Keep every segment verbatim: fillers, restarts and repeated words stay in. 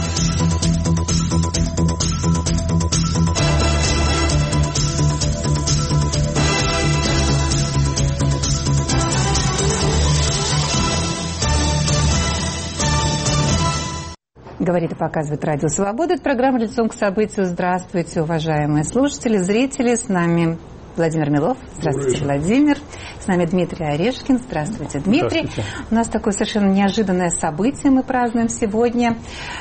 Говорит и показывает Радио Свобода. Это программа «Лицом к событию». Здравствуйте, уважаемые слушатели, зрители. С нами Владимир Милов. Здравствуйте, Владимир. С нами Дмитрий Орешкин. Здравствуйте, Дмитрий. Здравствуйте. У нас такое совершенно неожиданное событие мы празднуем сегодня.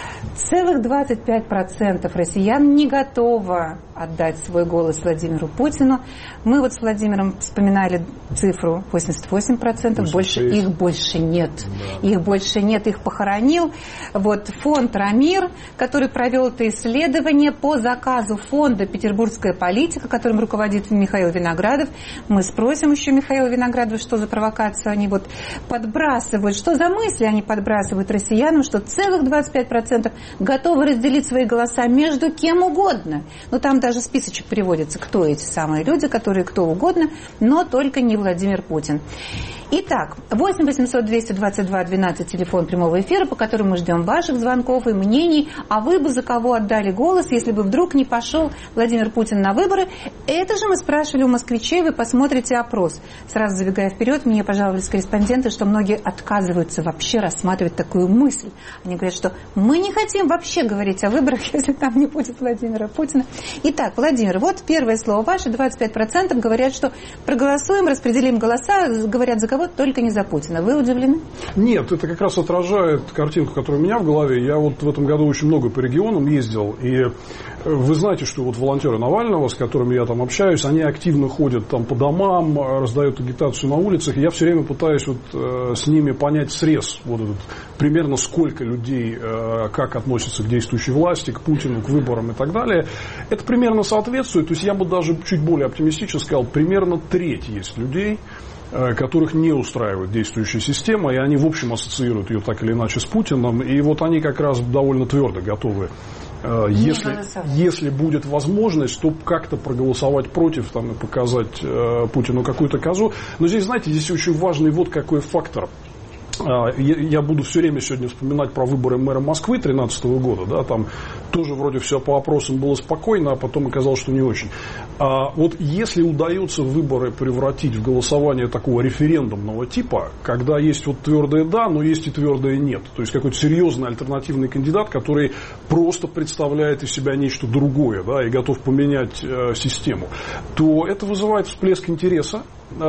Целых двадцать пять процентов россиян не готовы отдать свой голос Владимиру Путину. Мы вот с Владимиром вспоминали цифру восемьдесят восемь процентов. Больше, их больше нет. Да. Их больше нет, их похоронил. Вот фонд «Рамир», который провел это исследование по заказу фонда «Петербургская политика», которым руководит Михаил Виноградов. Мы спросим еще Михаила Виноградова, что за провокацию они вот подбрасывают, что за мысли они подбрасывают россиянам, что целых двадцать пять процентов готовы разделить свои голоса между кем угодно. Но там даже списочек приводится, кто эти самые люди, которые кто угодно, но только не Владимир Путин. Итак, восемь восемьсот двести двадцать два двенадцать, телефон прямого эфира, по которому мы ждем ваших звонков и мнений. А вы бы за кого отдали голос, если бы вдруг не пошел Владимир Путин на выборы? Это же мы спрашивали у москвичей, вы посмотрите опрос. Сразу забегая вперед, мне пожаловались корреспонденты, что многие отказываются вообще рассматривать такую мысль. Они говорят, что мы не хотим вообще говорить о выборах, если там не будет Владимира Путина. Итак, Владимир, вот первое слово ваше, двадцать пять процентов говорят, что проголосуем, распределим голоса, говорят за кого, только не за Путина. Вы удивлены? Нет, это как раз отражает картинку, которая у меня в голове. Я вот в этом году очень много по регионам ездил, и вы знаете, что вот волонтеры Навального, с которыми я там общаюсь, они активно ходят там по домам, раздают агитацию на улицах, и я все время пытаюсь вот э, с ними понять срез, вот этот, примерно сколько людей, э, как относятся к действующей власти, к Путину, к выборам и так далее. Это примерно соответствует, то есть я бы даже чуть более оптимистично сказал, примерно треть есть людей, которых не устраивает действующая система, и они, в общем, ассоциируют ее так или иначе с Путиным, и вот они как раз довольно твердо готовы, если, если будет возможность, то как-то проголосовать против там, и показать э, Путину какую-то козу. Но здесь, знаете, здесь очень важный вот какой фактор. Я буду все время сегодня вспоминать про выборы мэра Москвы две тысячи тринадцатого года. Да, там тоже вроде все по опросам было спокойно, а потом оказалось, что не очень. А вот если удается выборы превратить в голосование такого референдумного типа, когда есть вот твердое «да», но есть и твердое «нет», то есть какой-то серьезный альтернативный кандидат, который просто представляет из себя нечто другое, да, и готов поменять э, систему, то это вызывает всплеск интереса.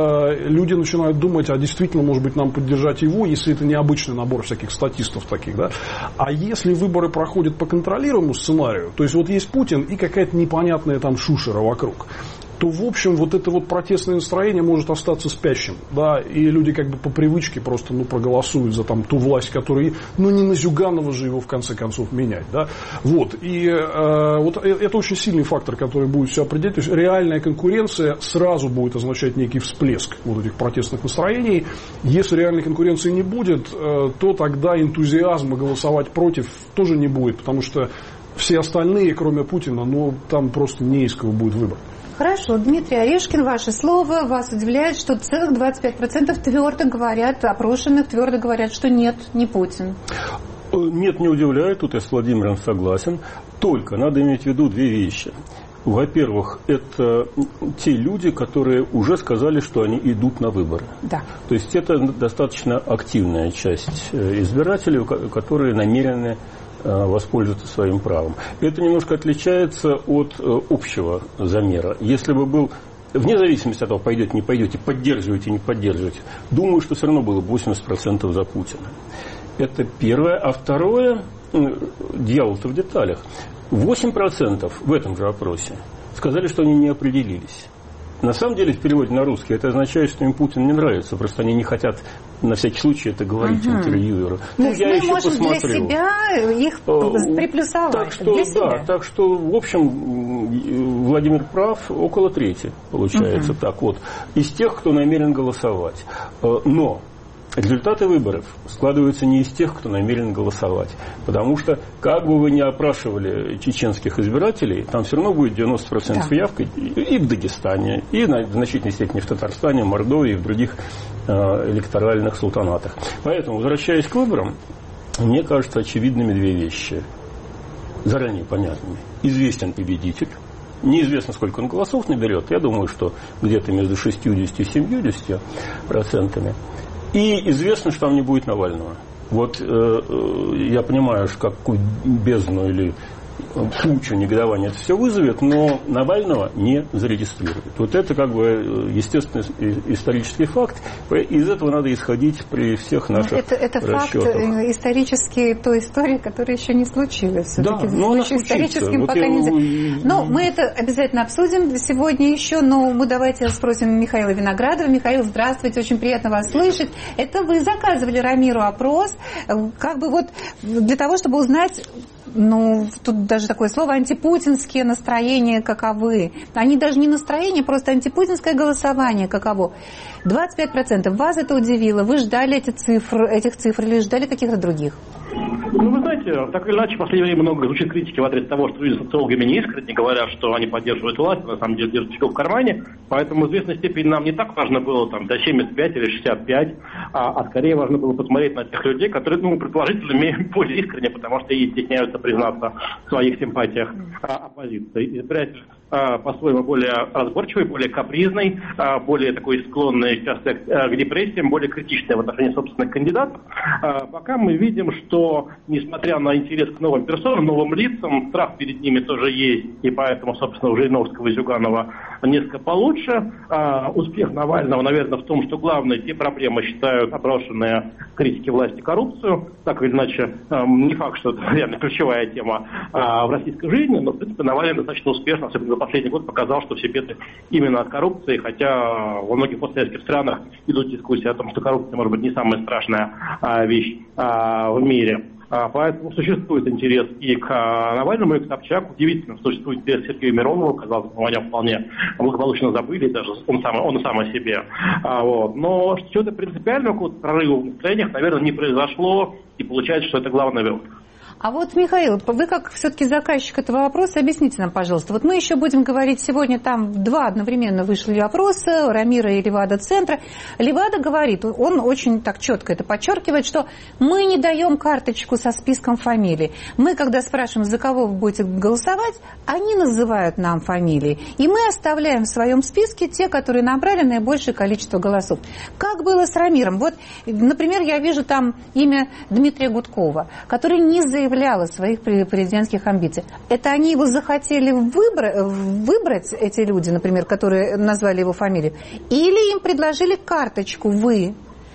Люди начинают думать, а действительно, может быть, нам поддержать его, если это не обычный набор всяких статистов таких, да. А если выборы проходят по контролируемому сценарию, то есть вот есть Путин и какая-то непонятная там шушера вокруг, то, в общем, вот это вот протестное настроение может остаться спящим, да, и люди как бы по привычке просто, ну, проголосуют за там ту власть, которая, ну, не на Зюганова же его, в конце концов, менять, да, вот, и э, вот это очень сильный фактор, который будет все определять, то есть реальная конкуренция сразу будет означать некий всплеск вот этих протестных настроений, если реальной конкуренции не будет, э, то тогда энтузиазма голосовать против тоже не будет, потому что все остальные, кроме Путина, ну, там просто не из кого будет выбор. Хорошо, Дмитрий Орешкин, ваше слово. Вас удивляет, что целых двадцать пять процентов твердо говорят, опрошенных твердо говорят, что нет, не Путин. Нет, не удивляет, тут я с Владимиром согласен. Только надо иметь в виду две вещи. Во-первых, это те люди, которые уже сказали, что они идут на выборы. Да. То есть это достаточно активная часть избирателей, которые намерены воспользоваться своим правом. Это немножко отличается от общего замера. Если бы был, вне зависимости от того, пойдете, не пойдете, поддерживаете, не поддерживаете, думаю, что все равно было бы восемьдесят процентов за Путина. Это первое. А второе, дьявол-то в деталях. восемь процентов в этом же опросе сказали, что они не определились. На самом деле, в переводе на русский, это означает, что им Путин не нравится. Просто они не хотят, на всякий случай, это говорить угу. интервьюеру. Ну, то я мы еще можем посмотрю. Для себя их приплюсовать. Так что, для себя. Да, так что, в общем, Владимир прав, около трети получается. Угу. Так вот, из тех, кто намерен голосовать. Но результаты выборов складываются не из тех, кто намерен голосовать. Потому что, как бы вы ни опрашивали чеченских избирателей, там все равно будет девяносто процентов да. явка и в Дагестане, и в значительной степени в Татарстане, Мордовии и в других э, электоральных султанатах. Поэтому, возвращаясь к выборам, мне кажется очевидными две вещи. заранее понятными. Известен победитель. Неизвестно, сколько он голосов наберет. Я думаю, что где-то между шестьюдесятью и семьюдесятью процентами. И известно, что там не будет Навального. Вот э, э, я понимаю, какую бездну или кучу негодования это все вызовет, но Навального не зарегистрируют. Вот это как бы естественный исторический факт. Из этого надо исходить при всех наших это, это расчетах. Это факт исторический той истории, которая еще не случилась. Все-таки да, но историческим вот пока я... не... Но мы это обязательно обсудим сегодня еще, но мы давайте спросим Михаила Виноградова. Михаил, здравствуйте, очень приятно вас слышать. Это вы заказывали Рамиру опрос, как бы вот для того, чтобы узнать... Ну, тут даже такое слово антипутинские настроения каковы. Они даже не настроения, просто антипутинское голосование каково. двадцать пять процентов. Вас это удивило? Вы ждали эти цифры, этих цифр или ждали каких-то других? Ну, вы знаете, так или иначе, в последнее время много звучит критики в адрес того, что люди социологами не искренне говорят, что они поддерживают власть, на самом деле держат фигу в кармане. Поэтому в известной степени нам не так важно было там, до семьдесят пять или шестьдесят пять, а, а скорее важно было посмотреть на тех людей, которые, ну, предположительно, имеют более искренне, потому что и стесняются признаться в своих симпатиях а, оппозиции. Избиратель а, по-своему более разборчивый, более капризный, а, более такой склонный часто к, а, к депрессиям, более критичный в отношении собственных кандидатов. А, пока мы видим, что несмотря на интерес к новым персонам, новым лицам, страх перед ними тоже есть, и поэтому, собственно, у Жириновского и Зюганова несколько получше. А, успех Навального, наверное, в том, что главные те проблемы считают опрошенные критики власти коррупцию. Так или иначе, а, не факт, что это реально ключевая тема а, в российской жизни, но, в принципе, Навальный достаточно успешно, особенно за последний год, показал, что все беды именно от коррупции, хотя во многих постсоветских странах идут дискуссии о том, что коррупция, может быть, не самая страшная а, вещь а, в мире. Поэтому существует интерес и к Навальному, и к Собчак. Удивительно, что существует интерес к Сергею Миронову. Казалось бы, мы о нем вполне благополучно забыли, даже он сам, он сам о себе. А, вот. Но что-то принципиального, какого-то прорыва в настроениях, наверное, не произошло. И получается, что это главный вывод. А вот, Михаил, вы как все-таки заказчик этого вопроса, объясните нам, пожалуйста. Вот мы еще будем говорить сегодня, там два одновременно вышли опроса, Рамира и Левада-центра. Левада говорит, он очень так четко это подчеркивает, что мы не даем карточку со списком фамилий. Мы, когда спрашиваем, за кого вы будете голосовать, они называют нам фамилии. И мы оставляем в своем списке те, которые набрали наибольшее количество голосов. Как было с Рамиром? Вот, например, я вижу там имя Дмитрия Гудкова, который не заявлял о своих президентских амбиций. Это они его захотели выбрать, выбрать, эти люди, например, которые назвали его фамилию, или им предложили карточку вы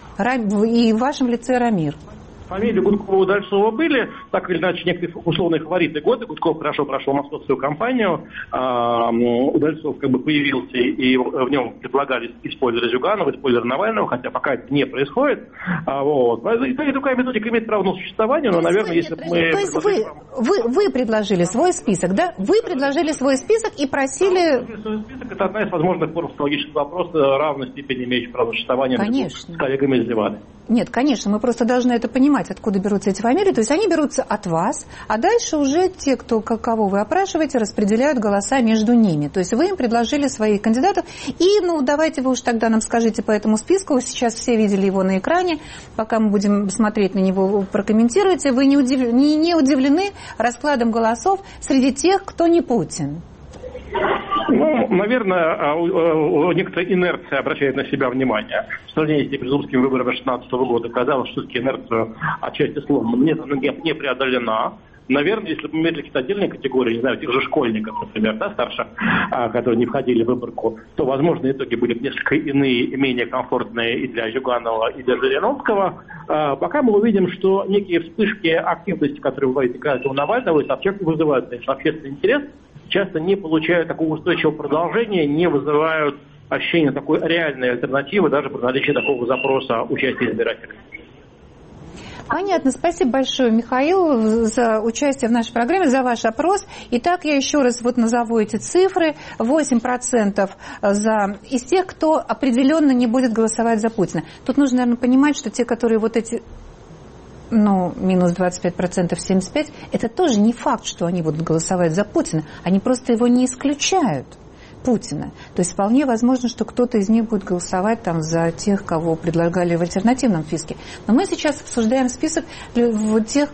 и в вашем лице Рамир? Фамилии Гудкова и Удальцова были, так или иначе, некие условные фавориты года. Гудков хорошо прошел московскую кампанию, а Удальцов как бы появился, и в нем предлагали и спойлеры Зюганова, и спойлеры Навального, хотя пока это не происходит. А, вот. И такая методика имеет право на существование, но, наверное, если бы мы... То есть вы, вы, вы предложили свой список, да? Вы предложили свой список и просили... Свой список – это одна из возможных форм психологического вопроса равной степени имеющих право на существование. Конечно. С коллегами из Левады. Нет, конечно, мы просто должны это понимать, откуда берутся эти фамилии. То есть они берутся от вас, а дальше уже те, кто, кого вы опрашиваете, распределяют голоса между ними. То есть вы им предложили своих кандидатов. И, ну, давайте вы уж тогда нам скажите по этому списку. Сейчас все видели его на экране. Пока мы будем смотреть на него, прокомментируйте. Вы не, удив... не, не удивлены раскладом голосов среди тех, кто не Путин? Ну, наверное, некоторая инерция обращает на себя внимание. В сравнении с президентскими выборами две тысячи шестнадцатого года казалось, что все-таки инерция отчасти сломана, нет, она не преодолена. Наверное, если бы мы имели какие-то отдельные категории, не знаю, тех же школьников, например, да, старше, которые не входили в выборку, то, возможно, итоги были бы несколько иные и менее комфортные и для Зюганова, и для Жириновского. Пока мы увидим, что некие вспышки активности, которые возникают у Навального и Собчак, вызывают, конечно, общественный интерес, часто не получают такого устойчивого продолжения, не вызывают ощущения такой реальной альтернативы даже при наличии такого запроса участия избирателей. Понятно. Спасибо большое, Михаил, за участие в нашей программе, за ваш опрос. Итак, я еще раз вот назову эти цифры. восемь процентов за... из тех, кто определенно не будет голосовать за Путина. Тут нужно, наверное, понимать, что те, которые вот эти... ну, минус двадцать пять процентов, семьдесят пять процентов, это тоже не факт, что они будут голосовать за Путина. Они просто его не исключают. Путина. То есть вполне возможно, что кто-то из них будет голосовать там за тех, кого предлагали в альтернативном списке. Но мы сейчас обсуждаем список тех,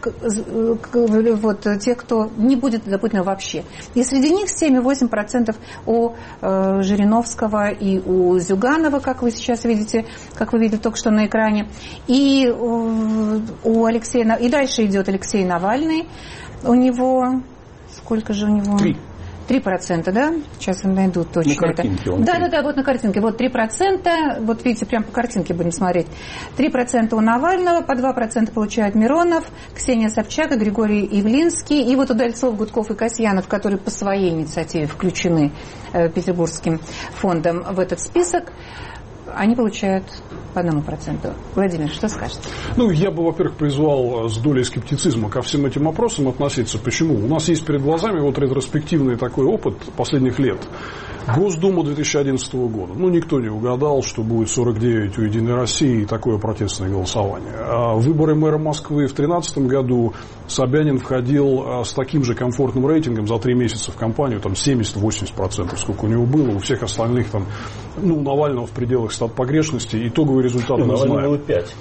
вот, тех кто не будет за Путина вообще. И среди них семь и восемь десятых процента у э, Жириновского и у Зюганова, как вы сейчас видите, как вы видели только что на экране. И у, у Алексея, и дальше идет Алексей Навальный. У него, сколько же у него? Три. Три процента, да? Сейчас я найду точно. На картинке это. он Да, да, да, вот на картинке. Вот три процента, вот видите, прямо по картинке будем смотреть. три процента у Навального, по два процента получают Миронов, Ксения Собчак и Григорий Явлинский. И вот Удальцов, Гудков и Касьянов, которые по своей инициативе включены э, Петербургским фондом в этот список, они получают по одному проценту. Владимир, что скажете? Ну, я бы, во-первых, призвал с долей скептицизма ко всем этим вопросам относиться. Почему? У нас есть перед глазами вот ретроспективный такой опыт последних лет. Госдума две тысячи одиннадцатого года. Ну, никто не угадал, что будет сорок девять у «Единой России» и такое протестное голосование. А выборы мэра Москвы в две тысячи тринадцатом году Собянин входил с таким же комфортным рейтингом за три месяца в кампанию, там семьдесят-восемьдесят процентов, сколько у него было, у всех остальных там, ну, Навального в пределах стат погрешности, итоговый результат мы знаем. Навального пять.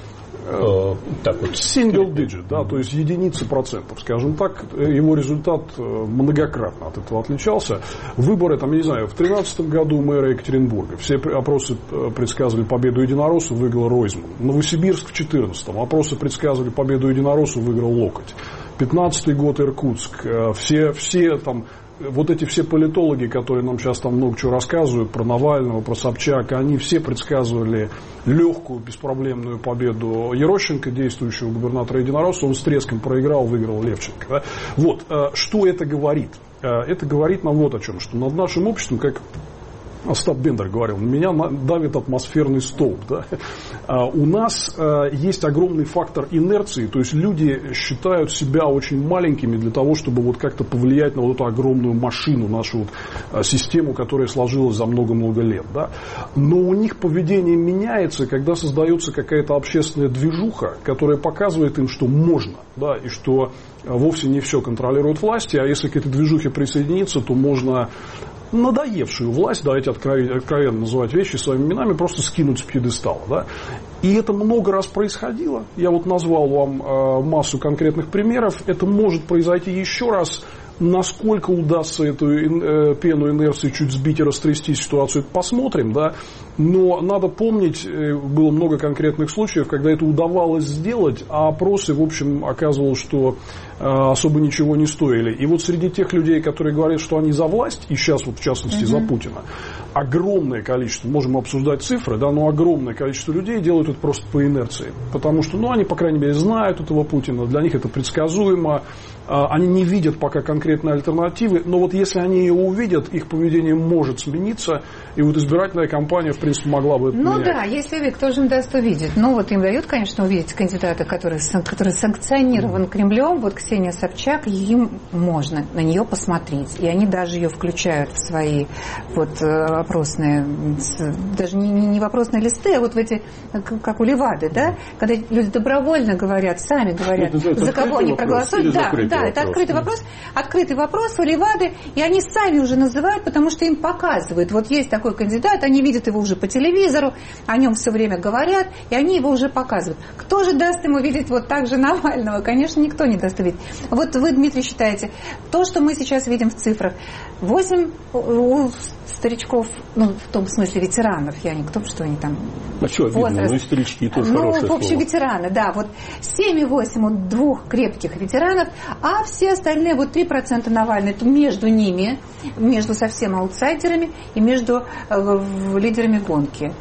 Так вот, single digit, да, то есть единицы процентов, скажем так, его результат многократно от этого отличался. Выборы, там, я не знаю, в тринадцатом году мэра Екатеринбурга, все опросы предсказывали победу единороссов, выиграл Ройзман. Новосибирск в четырнадцатом, опросы предсказывали победу единороссов, выиграл Локоть. пятнадцатый год Иркутск, все, все там... Вот эти все политологи, которые нам сейчас там много чего рассказывают про Навального, про Собчак, они все предсказывали легкую, беспроблемную победу Ерощенко, действующего губернатора Единоросса. Он с треском проиграл, выиграл Левченко. Да? Вот, что это говорит? Это говорит нам вот о чем, что над нашим обществом, как Остап Бендер говорил, на меня давит атмосферный столб. Да? А у нас а, есть огромный фактор инерции, то есть люди считают себя очень маленькими для того, чтобы вот как-то повлиять на вот эту огромную машину, нашу вот, а, систему, которая сложилась за много-много лет. Да? Но у них поведение меняется, когда создается какая-то общественная движуха, которая показывает им, что можно, да, и что вовсе не все контролируют власти, а если к этой движухе присоединиться, то можно надоевшую власть, давайте откровенно, откровенно называть вещи своими именами, просто скинуть с пьедестала. Да? И это много раз происходило. Я вот назвал вам э, массу конкретных примеров. Это может произойти еще раз. Насколько удастся эту э, пену инерции чуть сбить и растрясти ситуацию, посмотрим. Да? Но надо помнить, э, было много конкретных случаев, когда это удавалось сделать, а опросы, в общем, оказывалось, что э, особо ничего не стоили. И вот среди тех людей, которые говорят, что они за власть, и сейчас вот в частности за Путина, огромное количество, можем обсуждать цифры, да, но огромное количество людей делают это просто по инерции. Потому что, ну, они, по крайней мере, знают этого Путина, для них это предсказуемо, они не видят пока конкретной альтернативы, но вот если они ее увидят, их поведение может смениться, и вот избирательная кампания, в принципе, могла бы это Ну менять. да, если увидят, кто же им даст увидеть? Ну вот им дают, конечно, увидеть кандидата, который, который санкционирован Кремлем, вот Ксения Собчак, им можно на нее посмотреть, и они даже ее включают в свои вот опросные, даже не, не вопросные листы, а вот в эти, как у Левады, да, когда люди добровольно говорят, сами говорят, за кого они проголосуют, да, да, это открытый вопрос, открытый вопрос у Левады, и они сами уже называют, потому что им показывают, вот есть такой кандидат, они видят его уже по телевизору, о нем все время говорят, и они его уже показывают. Кто же даст ему видеть вот так же Навального? Конечно, никто не даст увидеть. Вот вы, Дмитрий, считаете, то, что мы сейчас видим в цифрах, восемь у старичков, ну, в том смысле ветеранов, я не кто, что они там... А что обидно? Ну, и старички тоже ну, хорошее в общем, слово. ветераны, да, вот семь и восемь у двух крепких ветеранов, а все остальные, вот три процента Навальный, это между ними, между совсем аутсайдерами и между э, лидерами гонки.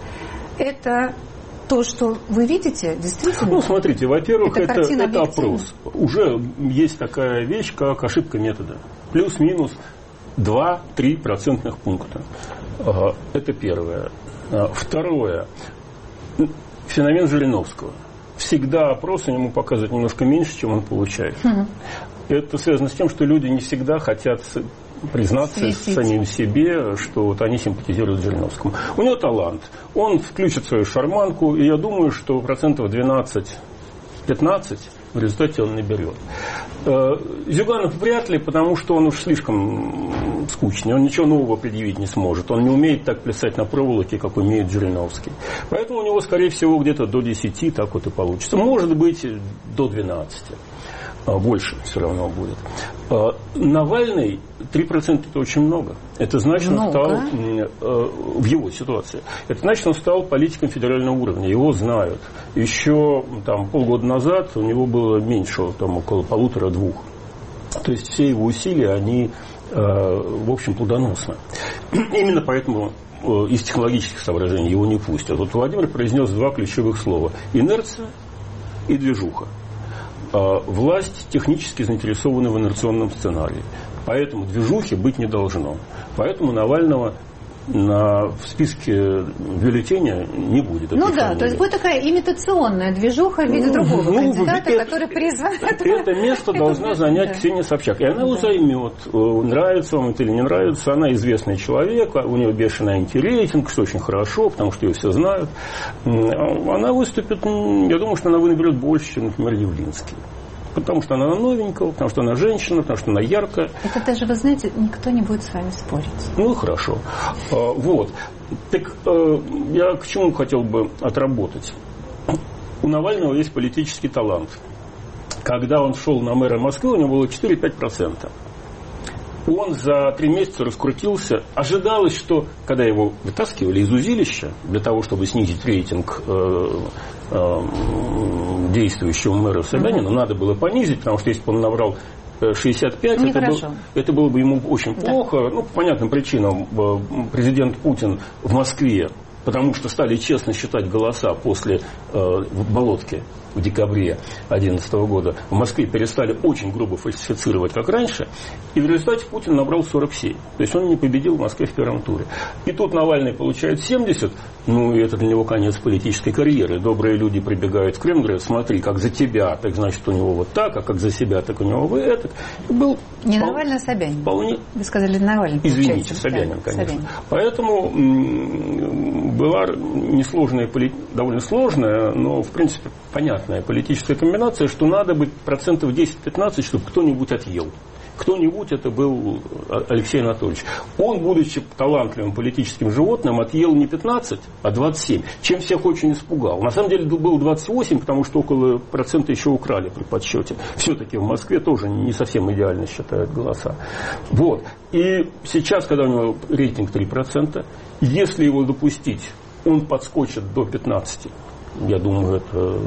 Это то, что вы видите, действительно? Ну, смотрите, во-первых, это, это, это объективна. опрос. Уже есть такая вещь, как ошибка метода. Плюс-минус два-три процентных пункта. Это первое. Второе. Феномен Жириновского. Всегда опросы ему показывают немножко меньше, чем он получает. Угу. Это связано с тем, что люди не всегда хотят признаться Светить. самим себе, что вот они симпатизируют Жириновскому. У него талант. Он включит свою шарманку, и я думаю, что процентов двенадцать-пятнадцать в результате он наберет. Зюганов вряд ли, потому что он уж слишком скучный, он ничего нового предъявить не сможет, он не умеет так плясать на проволоке, как умеет Жириновский. Поэтому у него, скорее всего, где-то до десяти так вот и получится. Может быть, до двенадцати. Больше все равно будет. Навальный три процента это очень много. Это значит, много. Он стал в его ситуации. Это значит, он стал политиком федерального уровня. Его знают. Еще там, полгода назад у него было меньше, там, около полутора-двух. То есть все его усилия, они, в общем, плодоносны. Именно поэтому из технологических соображений его не пустят. Вот Владимир произнес два ключевых слова: инерция и движуха. Власть технически заинтересована в инерционном сценарии. Поэтому движухи быть не должно. Поэтому Навального на, в списке бюллетеня не будет. Ну да, то есть будет такая имитационная движуха в виде ну, другого ну, кандидата, это, который призван... Это место должна занять Ксения Собчак. И она его займет. Нравится вам это или не нравится. Она известный человек, у нее бешеный антирейтинг, что очень хорошо, потому что ее все знают. Она выступит, я думаю, что она наберет больше, чем, например, Явлинский. Потому что она новенькая, потому что она женщина, потому что она яркая. Это даже, вы знаете, никто не будет с вами спорить. Ну, хорошо. Вот. Так я к чему хотел бы отработать? У Навального есть политический талант. Когда он шел на мэра Москвы, у него было четыре-пять процентов. Он за три месяца раскрутился. Ожидалось, что когда его вытаскивали из узилища для того, чтобы снизить рейтинг э, э, действующего мэра Собянина, mm-hmm. надо было понизить, потому что если бы он набрал шестьдесят пять, это, был, это было бы ему очень да. плохо. Ну, по понятным причинам президент Путин в Москве, потому что стали честно считать голоса после э, Болотки в декабре две тысячи одиннадцатого года, в Москве перестали очень грубо фальсифицировать, как раньше, и в результате Путин набрал сорок семь. То есть он не победил в Москве в первом туре. И тут Навальный получает семьдесят, ну и это для него конец политической карьеры. Добрые люди прибегают в Кремль, говорят: смотри, как за тебя, так значит у него вот так, а как за себя, так у него вы этот. Был не впол... Навальный, а Собянин. Вполне... Вы сказали Навальный. Извините, Собянин, да, конечно. Собянин. Поэтому м- была несложная, довольно сложная, но в принципе понятная политическая комбинация, что надо быть процентов десять-пятнадцать, чтобы кто-нибудь отъел. Кто-нибудь, это был Алексей Анатольевич. Он, будучи талантливым политическим животным, отъел не пятнадцать, а двадцать семь, чем всех очень испугал. На самом деле было двадцать восемь, потому что около процента еще украли при подсчете. Все-таки в Москве тоже не совсем идеально считают голоса. Вот. И сейчас, когда у него рейтинг три процента, если его допустить, он подскочит до пятнадцати. Я думаю, это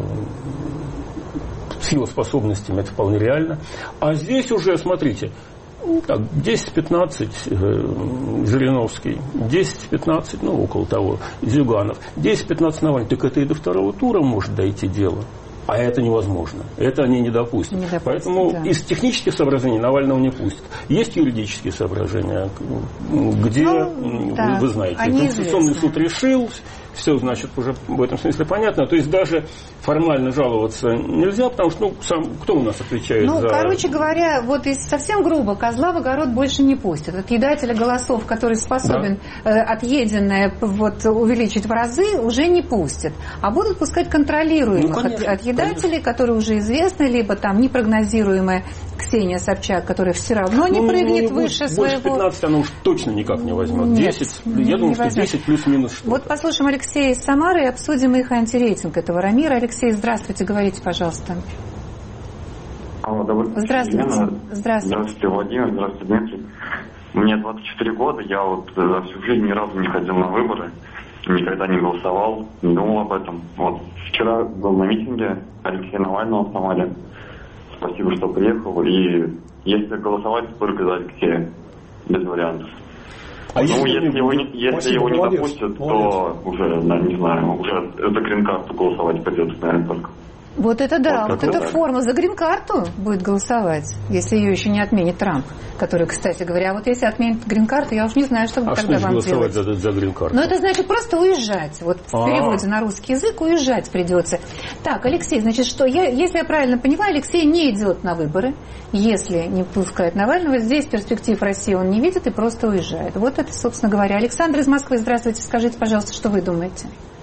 с его способностями это вполне реально. А здесь уже, смотрите, ну, так, десять-пятнадцать э, Жириновский, десять-пятнадцать, ну, около того, Зюганов, десять-пятнадцать Навальный. Так это и до второго тура может дойти дело. А это невозможно. Это они не допустят. Не допустят, Поэтому да. из технических соображений Навального не пустят. Есть юридические соображения, где, ну, да, вы, вы знаете, Конституционный суд решил, все, значит, уже в этом смысле понятно. То есть даже формально жаловаться нельзя, потому что, ну, сам, кто у нас отвечает ну, за... Ну, короче говоря, вот если совсем грубо, козла в огород больше не пустят. Отъедателя голосов, который способен да. э, отъеденное вот, увеличить в разы, уже не пустят. А будут пускать контролируемых ну, конечно, отъедателей, конечно. которые уже известны, либо там непрогнозируемая Ксения Собчак, которая все равно не ну, прыгнет ну, выше больше своего... пятнадцать она уж точно никак не возьмет. десять, Нет, я думаю, что десять плюс-минус что-то. Вот послушаем Алексея из Самары и обсудим их антирейтинг этого Рамира. Алексей, здравствуйте, говорите, пожалуйста. Алло, добрый день. Здравствуйте. Здравствуйте. Здравствуйте, Владимир, здравствуйте, Дмитрий. Мне двадцать четыре года, я вот за всю жизнь ни разу не ходил на выборы, никогда не голосовал, не думал об этом. Вот вчера был на митинге Алексея Навального в Самаре. Спасибо, что приехал. И если голосовать, только за Алексея, без вариантов. А ну, если, если, его, если Спасибо, его не молодец, допустят, молодец. то уже, да, не знаю, уже за грин-карту голосовать придется, наверное, только. Вот это да, вот, вот эта так. форма за грин-карту будет голосовать, если ее еще не отменит Трамп, который, кстати говоря, вот если отменит грин-карту, я уж не знаю, что а тогда что вам голосовать делать. За, за грин-карту? Ну, это значит просто уезжать. Вот в А-а-а. переводе на русский язык уезжать придется. Так, Алексей, значит, что, я, если я правильно поняла, Алексей не идет на выборы, если не пускает Навального, здесь перспектив России он не видит и просто уезжает. Вот это, собственно говоря. Александр из Москвы, здравствуйте, скажите, пожалуйста, что вы думаете?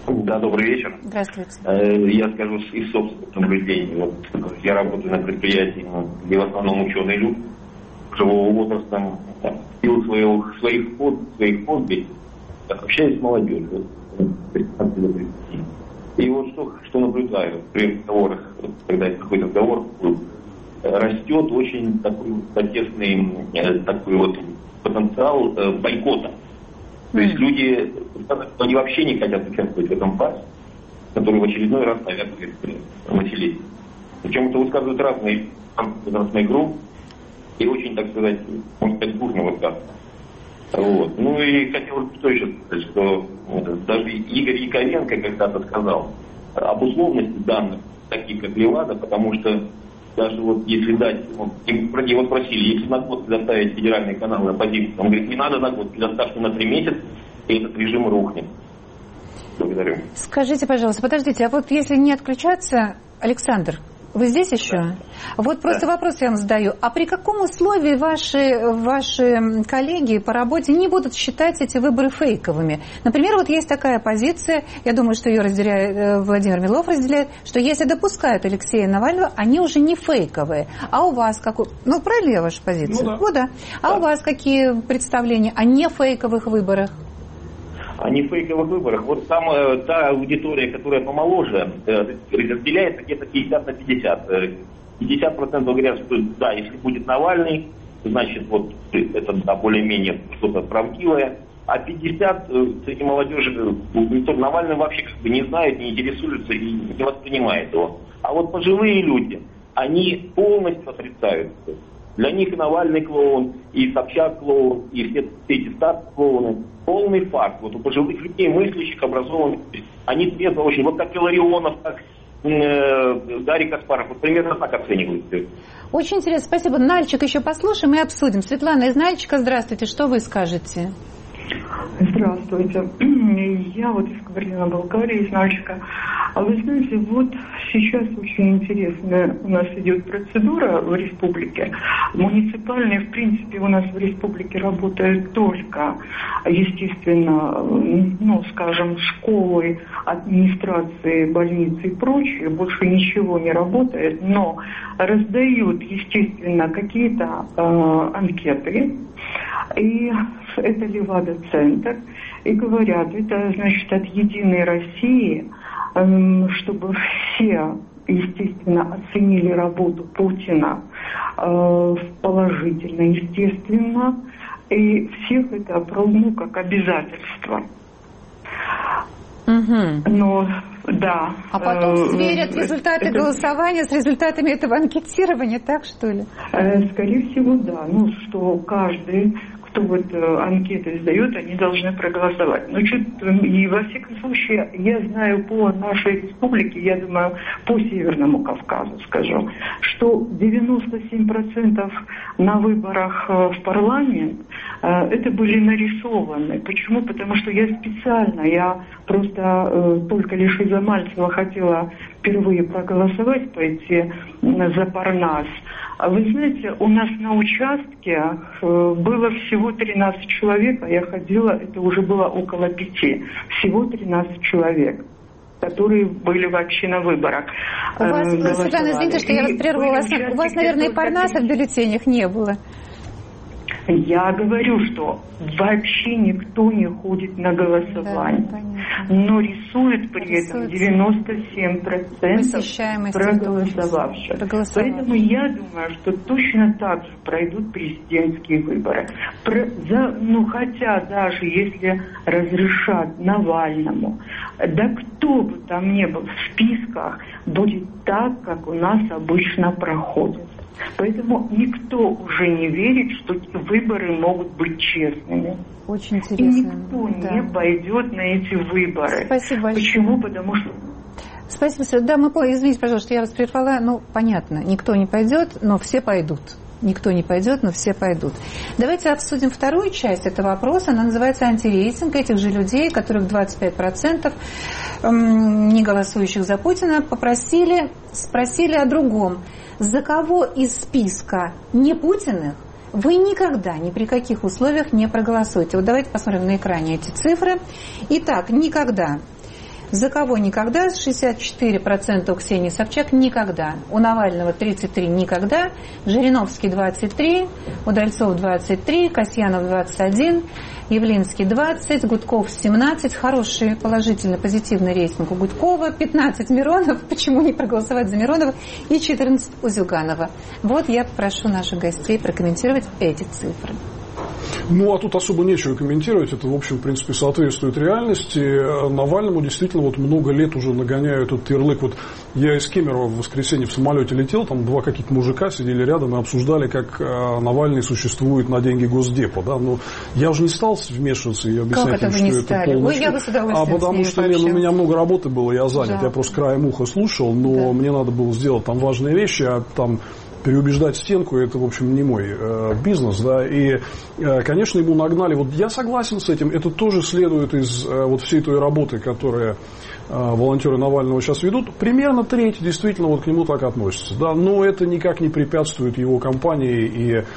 Да, добрый вечер. Здравствуйте. Я скажу из собственных наблюдений. Вот я работаю на предприятии, где в основном ученые люди живого возраста, в силу своих, своих, своих хобби, общаюсь с молодежью. И вот что, что наблюдаю при разговорах, когда какой-то разговор растет очень такой протестный такой вот потенциал бойкота. То есть люди, они вообще не хотят участвовать в этом фарсе, который в очередной раз навязывает население. Причем это высказывают разные возрастные группы и очень, так сказать, можно сказать, бурно высказывают. Вот. Ну и хотелось бы что еще сказать, что вот, даже Игорь Яковенко когда-то сказал об условности данных, таких как Левада, потому что даже вот если дать, вот, его спросили, если на год предоставить федеральные каналы оппозиции, он говорит, не надо на год, предоставьте на три месяца, и этот режим рухнет. Благодарю. Скажите, пожалуйста, подождите, а вот если не отключаться, Александр, вы здесь еще? Да. Вот просто да. Вопрос я вам задаю. А при каком условии ваши, ваши коллеги по работе не будут считать эти выборы фейковыми? Например, вот есть такая позиция, я думаю, что ее разделяет, Владимир Милов разделяет, что если допускают Алексея Навального, они уже не фейковые. А у вас какой... Ну, правильно я ваша позиция? Ну, да. Ну, да. А да. У вас какие представления о нефейковых выборах? О нефейковых выборах. Вот там э, та аудитория, которая помоложе, э, разделяется где-то пятьдесят на пятьдесят. пятьдесят процентов говорят, что да, если будет Навальный, значит, вот это да, более-менее что-то правдивое. А пятьдесят среди молодежи никто Навальный вообще как бы не знает, не интересуется и не воспринимает его. А вот пожилые люди, они полностью отрицают. Для них и Навальный клоун, и Собчак клоун, и все, все эти старые клоуны. Полный факт. Вот у пожилых людей, мыслящих, образованных, они трезво очень, вот как Илларионов, как э, Гарри Каспаров, вот примерно так оценивают. Очень интересно, спасибо. Нальчик еще послушаем и обсудим. Светлана из Нальчика, здравствуйте, что вы скажете? Здравствуйте. Я вот из Кабардино-Балкарии, из Нальчика. А вы знаете, вот сейчас очень интересная у нас идет процедура в республике. Муниципальные, в принципе, у нас в республике работают только, естественно, ну, скажем, школы, администрации, больницы и прочее. Больше ничего не работает, но раздают, естественно, какие-то э, анкеты. И это Левада-центр. И говорят, это, значит, от «Единой России», чтобы все, естественно, оценили работу Путина э, положительно, естественно, и всех это, ну, как обязательство. Угу. Но, да. А потом сверят результаты это, голосования с результатами этого анкетирования, так что ли? Э, скорее всего, да. Ну, что каждый... кто вот анкеты сдает, они должны проголосовать. Ну, и во всяком случае, я знаю по нашей республике, я думаю, по Северному Кавказу скажу, что девяносто семь процентов на выборах в парламент это были нарисованы. Почему? Потому что я специально, я просто только лишь из-за Мальцева хотела впервые проголосовать, пойти за Парнас. А вы знаете, у нас на участке было всего тринадцать человек, а я ходила, это уже было около пяти. Всего тринадцать человек, которые были вообще на выборах. У вас, Светлана, извините, что я вас прерву. У вас, у вас, наверное, и Парнаса в бюллетенях не было. Я говорю, что вообще никто не ходит на голосование, да, но рисует при Рисуется. этом девяносто семь процентов проголосовавших. Поэтому я думаю, что точно так же пройдут президентские выборы. Про, за, ну, хотя даже если разрешат Навальному, да кто бы там ни был в списках, будет так, как у нас обычно проходит. Поэтому никто уже не верит, что выборы могут быть честными. Очень интересно. И никто да. не пойдет на эти выборы. Спасибо большое. Почему? Потому что... Спасибо. Да, мы поняли. Извините, пожалуйста, что я вас прервала. Ну, понятно, никто не пойдет, но все пойдут. Никто не пойдет, но все пойдут. Давайте обсудим вторую часть этого вопроса. Она называется антирейтинг этих же людей, которых двадцать пять процентов не голосующих за Путина попросили, спросили о другом. За кого из списка не Путиных вы никогда, ни при каких условиях не проголосуете? Вот давайте посмотрим на экране эти цифры. Итак, никогда. За кого никогда? шестьдесят четыре процента у Ксении Собчак никогда. У Навального тридцать три никогда. Жириновский двадцать три. Удальцов двадцать три. Касьянов двадцать один. Явлинский двадцать. Гудков семнадцать. Хороший, положительно, позитивный рейтинг у Гудкова. пятнадцать Миронов. Почему не проголосовать за Миронова? И четырнадцать у Зюганова. Вот я прошу наших гостей прокомментировать эти цифры. Ну, а тут особо нечего комментировать. Это, в общем, в принципе, соответствует реальности. Навальному действительно вот много лет уже нагоняют этот ярлык. Вот я из Кемерово в воскресенье в самолете летел, там два каких-то мужика сидели рядом и обсуждали, как Навальный существует на деньги Госдепа. Да? Но я уже не стал вмешиваться и объяснять им, что это полный шут. А потому что Лен, у меня много работы было, я занят. Да. Я просто краем уха слушал, но да. мне надо было сделать там важные вещи, а там... переубеждать стенку, это, в общем, не мой э, бизнес, да, и, э, конечно, ему нагнали, вот я согласен с этим, это тоже следует из э, вот всей той работы, которая э, волонтеры Навального сейчас ведут, примерно треть действительно вот к нему так относится, да, но это никак не препятствует его кампании и э,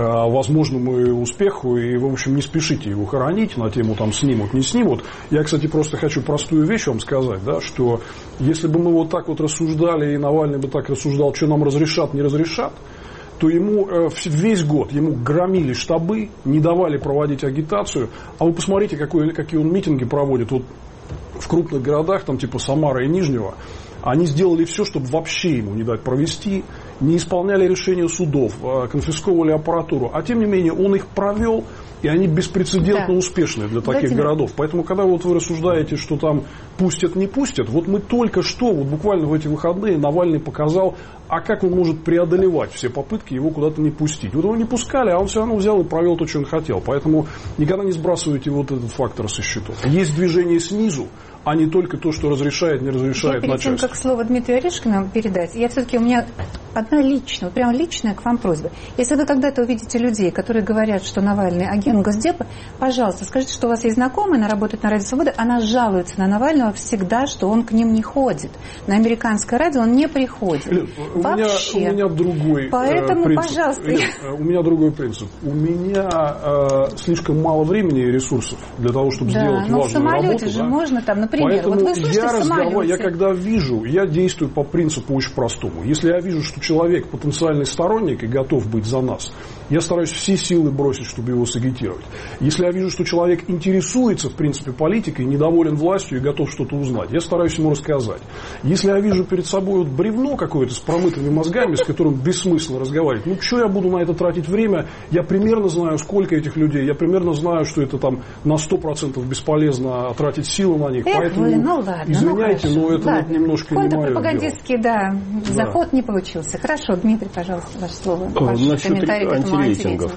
возможному успеху, и, в общем, не спешите его хоронить на тему там снимут, не снимут. Я, кстати, просто хочу простую вещь вам сказать, да, что если бы мы вот так вот рассуждали, и Навальный бы так рассуждал, что нам разрешат, не разрешат, то ему э, весь год ему громили штабы, не давали проводить агитацию. А вы посмотрите, какой, какие он митинги проводит. Вот в крупных городах, там типа Самара и Нижнего, они сделали все, чтобы вообще ему не дать провести, не исполняли решения судов, конфисковывали аппаратуру. А тем не менее, он их провел, и они беспрецедентно да. успешны для таких Владимир. городов. Поэтому, когда вот вы рассуждаете, что там пустят, не пустят, вот мы только что, вот буквально в эти выходные, Навальный показал, а как он может преодолевать все попытки его куда-то не пустить. Вот его не пускали, а он все равно взял и провел то, что он хотел. Поэтому никогда не сбрасывайте вот этот фактор со счетов. Есть движение снизу, а не только то, что разрешает, не разрешает я начальство. Перед тем, как слово Дмитрию Орешкину передать, я все-таки, у меня одна личная, вот прям личная к вам просьба. Если вы когда-то увидите людей, которые говорят, что Навальный агент Госдепа, пожалуйста, скажите, что у вас есть знакомая, она работает на Радио Свобода, она жалуется на Навального всегда, что он к ним не ходит. На американское радио он не приходит. Лен, у, Вообще. Меня, у меня другой Поэтому, принцип. пожалуйста. Лен, у меня другой принцип. У меня э, слишком мало времени и ресурсов для того, чтобы да, сделать важную работу. Да, но в самолете же да? можно там, например, Поэтому вот вы слышите я в самолете. Я когда вижу, я действую по принципу очень простому. Если я вижу, что человек потенциальный сторонник и готов быть за нас, я стараюсь все силы бросить, чтобы его сагитировать. Если я вижу, что человек интересуется, в принципе, политикой, недоволен властью и готов что-то узнать, я стараюсь ему рассказать. Если я вижу перед собой вот бревно какое-то с промытыми мозгами, с которым бессмысленно разговаривать, ну, что я буду на это тратить время? Я примерно знаю, сколько этих людей, я примерно знаю, что это там на сто процентов бесполезно тратить силы на них. Эх Поэтому, вы, ну ладно, извиняйте, ну но это ладно. вот немножко не мое дело. Контрпропагандистский, да, да, заход не получился. Хорошо, Дмитрий, пожалуйста, ваше слово. Ваш Насчет комментарий к этому антирейтингов.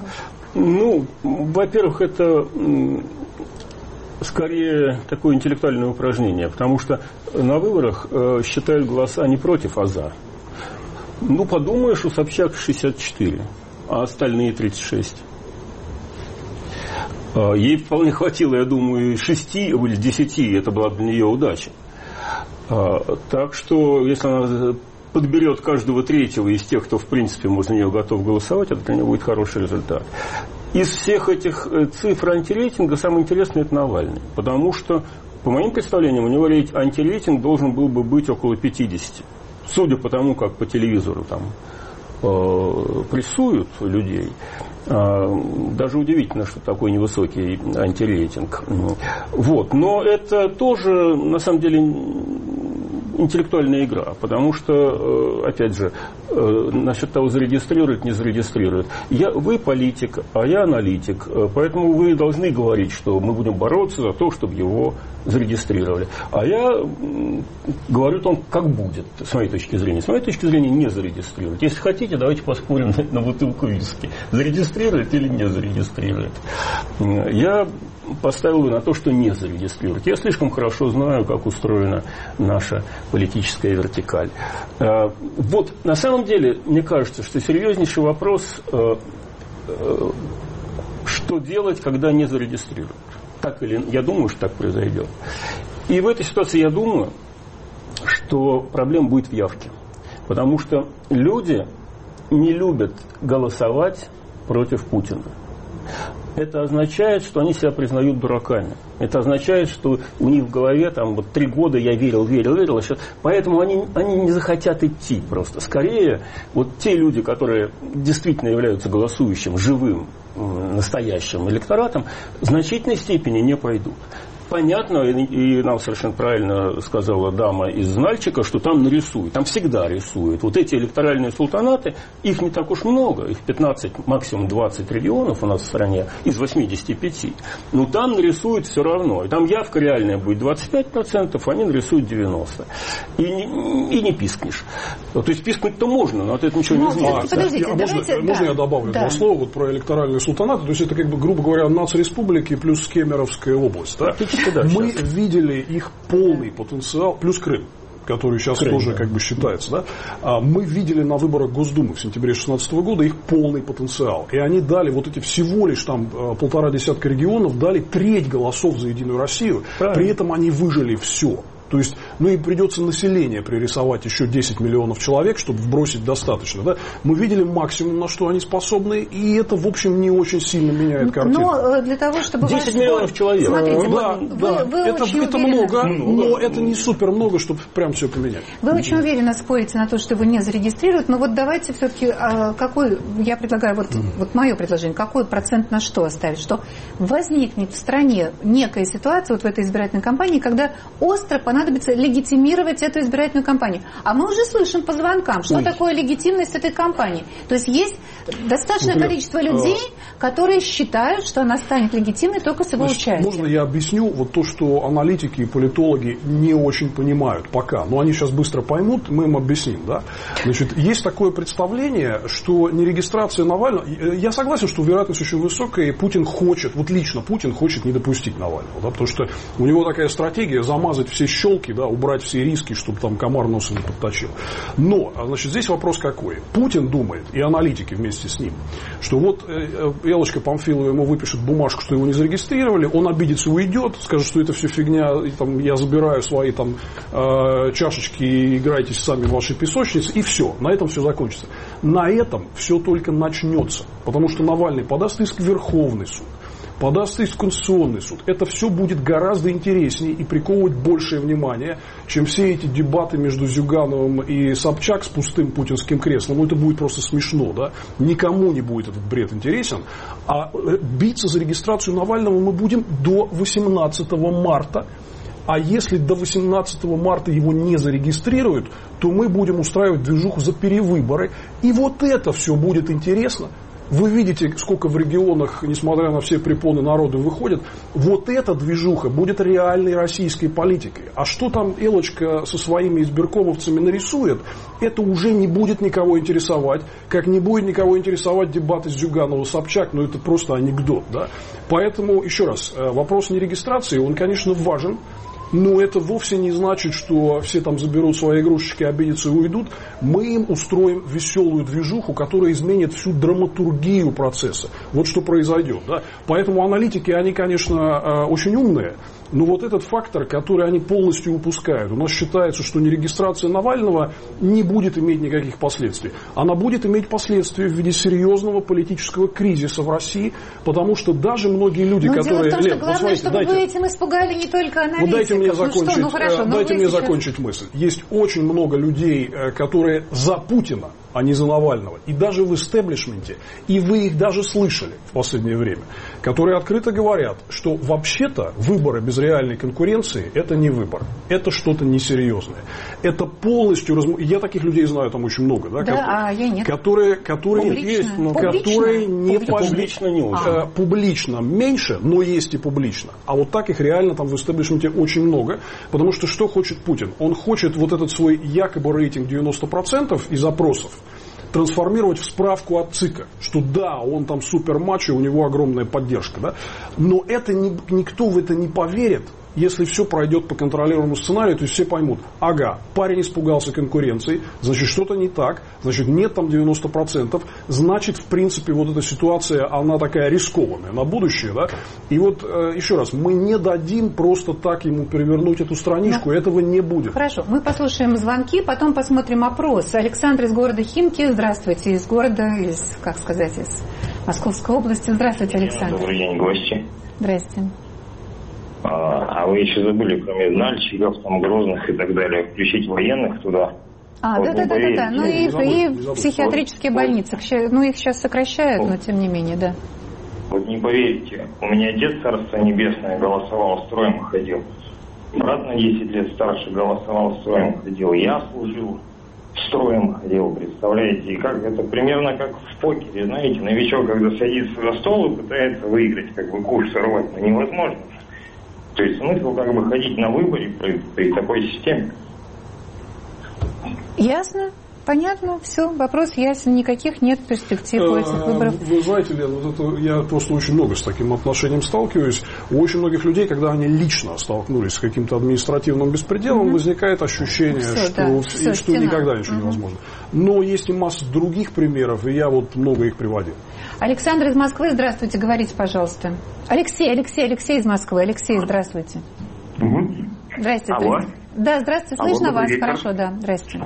Ну, во-первых, это скорее такое интеллектуальное упражнение, потому что на выборах э, считают голоса не против, а за. Ну, подумаешь, у Собчак шестьдесят четыре, а остальные тридцать шесть. Ей вполне хватило, я думаю, шести или десяти, это была для нее удача. Так что, если она подберет каждого третьего из тех, кто, в принципе, может, на нее готов голосовать, это для нее будет хороший результат. Из всех этих цифр антирейтинга самое интересное – это Навальный. Потому что, по моим представлениям, у него антирейтинг должен был бы быть около пятидесяти. Судя по тому, как по телевизору там э, прессуют людей, э, даже удивительно, что такой невысокий антирейтинг. Вот. Но это тоже, на самом деле, интеллектуальная игра, потому что, опять же, насчет того, зарегистрируют, не зарегистрируют. Я, вы политик, а я аналитик, поэтому вы должны говорить, что мы будем бороться за то, чтобы его зарегистрировали. А я говорю о том, как будет, с моей точки зрения. С моей точки зрения, не зарегистрируют. Если хотите, давайте поспорим на, на бутылку виски. Зарегистрирует или не зарегистрирует. Я поставил бы на то, что не зарегистрируют. Я слишком хорошо знаю, как устроена наша политическая вертикаль. Вот, на самом деле, мне кажется, что серьезнейший вопрос, что делать, когда не зарегистрируют. Так или, я думаю, что так произойдет. И в этой ситуации я думаю, что проблема будет в явке. Потому что люди не любят голосовать против Путина. это означает, что они себя признают дураками. Это означает, что у них в голове там вот три года я верил, верил, верил, а сейчас... поэтому они, они не захотят идти просто. Скорее, вот те люди, которые действительно являются голосующим, живым, настоящим электоратом, в значительной степени не пойдут. Понятно, и нам совершенно правильно сказала дама из Нальчика, что там нарисуют, там всегда рисуют. Вот эти электоральные султанаты, их не так уж много, их пятнадцать, максимум двадцать регионов у нас в стране из восьмидесяти пяти. Но там нарисуют все равно. И там явка реальная будет двадцать пять процентов, они нарисуют девяносто процентов. И, и не пискнешь. То есть пискнуть-то можно, но от этого ничего но, не знаю. Подождите, а, давайте, можно, да. можно я добавлю да. два слова вот про электоральные султанаты? То есть это, как бы, грубо говоря, нацреспублики плюс Кемеровская область. Да? Да, мы сейчас. видели их полный потенциал, плюс Крым, который сейчас Крым, тоже да. как бы считается. Да? А мы видели на выборах Госдумы в сентябре две тысячи шестнадцатого года их полный потенциал. И они дали вот эти всего лишь там полтора десятка регионов, дали треть голосов за Единую Россию. Правильно. При этом они выжили все. То есть, ну и придется население пририсовать еще десять миллионов человек, чтобы вбросить достаточно. Да? Мы видели максимум, на что они способны, и это, в общем, не очень сильно меняет картину. Но для того, чтобы... десять миллионов человек. Смотрите, да, вы, да. Вы, вы это, очень это уверены... много, но это не супер много, чтобы прям все поменять. Вы mm-hmm. очень уверенно спорите на то, что его не зарегистрируют, но вот давайте все-таки, какой, я предлагаю, вот, mm-hmm. вот мое предложение, какой процент на что оставить, что возникнет в стране некая ситуация вот в этой избирательной кампании, когда остро понадобится легитимировать эту избирательную кампанию. А мы уже слышим по звонкам, что Ой. такое легитимность этой кампании. То есть есть достаточное Например, количество людей, а... которые считают, что она станет легитимной только с его Значит, участием. Можно я объясню вот то, что аналитики и политологи не очень понимают пока. Но они сейчас быстро поймут, мы им объясним. Да? Значит, есть такое представление, что нерегистрация Навального... Я согласен, что вероятность очень высокая, и Путин хочет, вот лично Путин хочет не допустить Навального. Да? Потому что у него такая стратегия замазать все щелки, да, убрать все риски, чтобы там комар носа не подточил. Но, значит, здесь вопрос какой. Путин думает, и аналитики вместе с ним, что вот Элочка Памфилова ему выпишет бумажку, что его не зарегистрировали, он обидится, уйдет, скажет, что это все фигня, и, там, я забираю свои там, э, чашечки и играйтесь сами в вашей песочнице, и все, на этом все закончится. На этом все только начнется, потому что Навальный подаст иск в Верховный суд, подаст иск в Конституционный суд. Это все будет гораздо интереснее и приковывать большее внимание, чем все эти дебаты между Зюгановым и Собчак с пустым путинским креслом. Ну, это будет просто смешно, да? Никому не будет этот бред интересен. А биться за регистрацию Навального мы будем до восемнадцатого марта. А если до восемнадцатого марта его не зарегистрируют, то мы будем устраивать движуху за перевыборы. И вот это все будет интересно. Вы видите, сколько в регионах, несмотря на все препоны, народу выходит. Вот эта движуха будет реальной российской политикой. А что там Элочка со своими избиркомовцами нарисует, это уже не будет никого интересовать. Как не будет никого интересовать дебаты с Зюганова-Собчак, ну это просто анекдот. Да? Поэтому, еще раз, вопрос нерегистрации, он, конечно, важен. Но это вовсе не значит, что все там заберут свои игрушечки, обидятся и уйдут. Мы им устроим веселую движуху, которая изменит всю драматургию процесса. Вот что произойдет. Да? Поэтому аналитики, они, конечно, очень умные. Но вот этот фактор, который они полностью упускают. У нас считается, что нерегистрация Навального не будет иметь никаких последствий. Она будет иметь последствия в виде серьезного политического кризиса в России. Потому что даже многие люди, Но которые... дело в том, что Лен, главное, вот, чтобы дайте... вы этим испугали не только аналитиков. Вот дайте мне ну закончить, что, ну хорошо, дайте мне сейчас... закончить мысль. Есть очень много людей, которые за Путина, а не за Навального. И даже в истеблишменте, и вы их даже слышали в последнее время, которые открыто говорят, что вообще-то выборы без реальной конкуренции – это не выбор. Это что-то несерьезное. Это полностью... Разм... Я таких людей знаю там очень много. Да, да как... а я нет. Которые, которые, публично. есть, но... которые не публично, публично не очень. А. Публично меньше, но есть и публично. А вот так их реально там в истеблишменте очень много. Потому что что хочет Путин? Он хочет вот этот свой якобы рейтинг девяносто процентов из опросов трансформировать в справку от ЦИКа, что да, он там супер мачо, у него огромная поддержка. Да? Но это не, никто в это не поверит, если все пройдет по контролируемому сценарию, то есть все поймут, ага, парень испугался конкуренции, значит, что-то не так, значит, нет там девяносто процентов, значит, в принципе, вот эта ситуация, она такая рискованная на будущее, да, и вот, э, еще раз, мы не дадим просто так ему перевернуть эту страничку, ну, этого не будет. Хорошо, мы послушаем звонки, потом посмотрим опрос. Александр из города Химки, здравствуйте, из города, из, как сказать, из Московской области. Здравствуйте, Александр. Добрый день, гости. Здрасте. А, а вы еще забыли, кроме Нальчиков, там, Грозных и так далее, включить военных туда? А, вот да, да, да, да, да. Ну и, забудь, и в психиатрические вот, больницы. Ну, их сейчас сокращают, вот, но тем не менее, да. Вот не поверите, у меня дед, царство небесное, голосовал, строем ходил. Брат на десять лет старше голосовал, строем ходил. Я служил, строем ходил, представляете? И как это примерно как в покере, знаете, новичок, когда садится за стол и пытается выиграть, как бы курс сорвать, но невозможно. То есть смысл как бы ходить на выборы при, при такой системе. Ясно. Понятно, все, вопрос ясен, никаких нет перспектив у этих выборов. Вы знаете, Лен, вот это, я просто очень много с таким отношением сталкиваюсь. У очень многих людей, когда они лично столкнулись с каким-то административным беспределом, mm-hmm. возникает ощущение, все, что, да, все, что никогда ничего mm-hmm. невозможно. Но есть и масса других примеров, и я вот много их приводил. Александр из Москвы, здравствуйте, говорите, пожалуйста. Алексей, Алексей, Алексей из Москвы. Алексей, здравствуйте. Mm-hmm. Здрасте, Алло. здрасте. Да, здравствуйте, слышно Алло, вас? вечер. Хорошо, да, здрасте.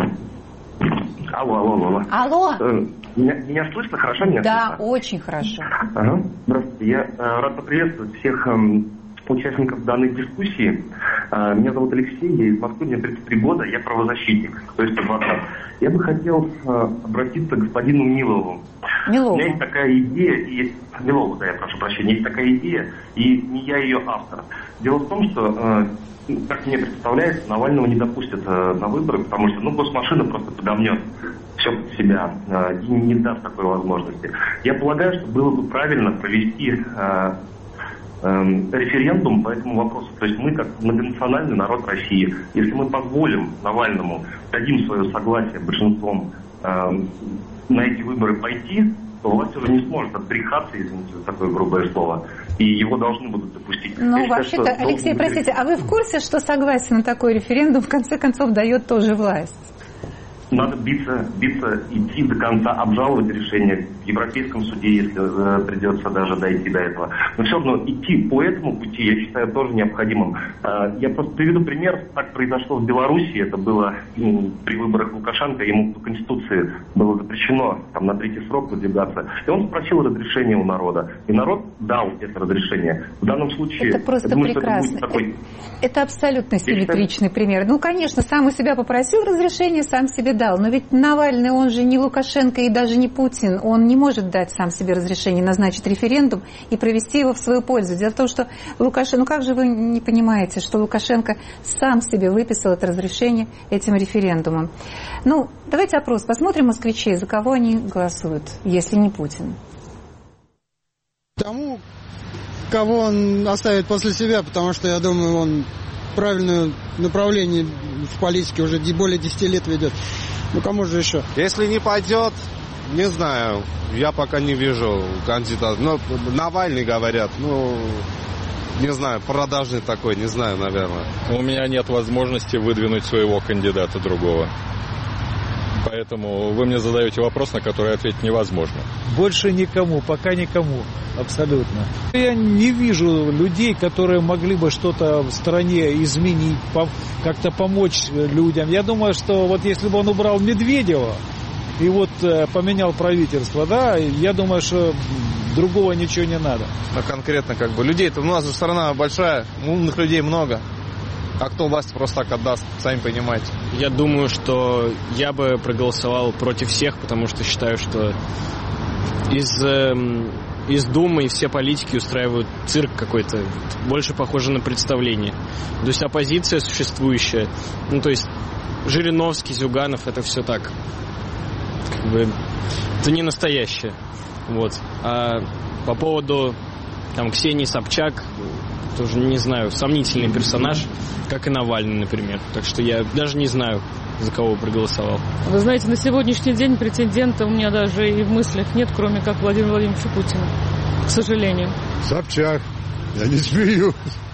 Алло, алло, алло. Алло. Э, меня, меня слышно хорошо? Меня да, слышно? очень хорошо. Ага. Здравствуйте. Я э, рад поприветствовать всех э, участников данной дискуссии. Э, меня зовут Алексей, я из Москвы, мне тридцать три года, я правозащитник, то есть адвокат. Я бы хотел э, обратиться к господину Милову. Милову. У меня есть такая идея, и Милову, да, я прошу прощения, есть такая идея, и не я ее автор. Дело в том, что... Э, как мне представляется, Навального не допустят э, на выборы, потому что, ну, госмашина просто подомнет все под себя э, и не даст такой возможности. Я полагаю, что было бы правильно провести э, э, референдум по этому вопросу. То есть мы, как многонациональный народ России, если мы позволим Навальному, дадим свое согласие большинством э, на эти выборы пойти, то власть уже не сможет отбрехаться, извините за такое грубое слово, и его должны будут допустить. Ну, вообще-то, считаю, Алексей, простите, а вы в курсе, что согласие на такой референдум в конце концов дает тоже власть? Надо биться, биться, идти до конца, обжаловать решение в Европейском суде, если э, придется даже дойти до этого. Но все равно идти по этому пути, я считаю, тоже необходимым. Э, я просто приведу пример. Так произошло в Беларуси. Это было ну, при выборах Лукашенко. Ему по Конституции было запрещено там, на третий срок выдвигаться. И он спросил разрешение у народа. И народ дал это разрешение. В данном случае... Это просто я думаю, прекрасно. Это, такой... это абсолютно симметричный пример. Ну, конечно, сам у себя попросил разрешение, сам себе дал. Но ведь Навальный, он же не Лукашенко и даже не Путин. Он не может дать сам себе разрешение назначить референдум и провести его в свою пользу. Дело в том, что Лукашенко... Ну как же вы не понимаете, что Лукашенко сам себе выписал это разрешение этим референдумом? Ну, давайте опрос. Посмотрим москвичей, за кого они голосуют, если не Путин. Тому, кого он оставит после себя, потому что, я думаю, он правильное направление в политике уже более десяти лет ведет. Ну, кому же еще? Если не пойдет, не знаю, я пока не вижу кандидата. Ну, Навальный, говорят, ну, не знаю, продажный такой, не знаю, наверное. У меня нет возможности выдвинуть своего кандидата другого. Поэтому вы мне задаете вопрос, на который ответить невозможно. Больше никому, пока никому, абсолютно. Я не вижу людей, которые могли бы что-то в стране изменить, как-то помочь людям. Я думаю, что вот если бы он убрал Медведева и вот поменял правительство, да, я думаю, что другого ничего не надо. Ну, конкретно как бы людей-то у нас же страна большая, умных людей много. А кто власть просто так отдаст, сами понимаете. Я думаю, что я бы проголосовал против всех, потому что считаю, что из, э, из Думы все политики устраивают цирк какой-то, больше похоже на представление. То есть оппозиция существующая, ну то есть Жириновский, Зюганов, это все так, как бы, это не настоящее. Вот. А по поводу там Ксении Собчак, тоже не знаю, сомнительный персонаж, как и Навальный, например. Так что я даже не знаю, за кого проголосовал. Вы знаете, на сегодняшний день претендента у меня даже и в мыслях нет, кроме как Владимира Владимировича Путина. К сожалению. Собчак. Я не смеюсь.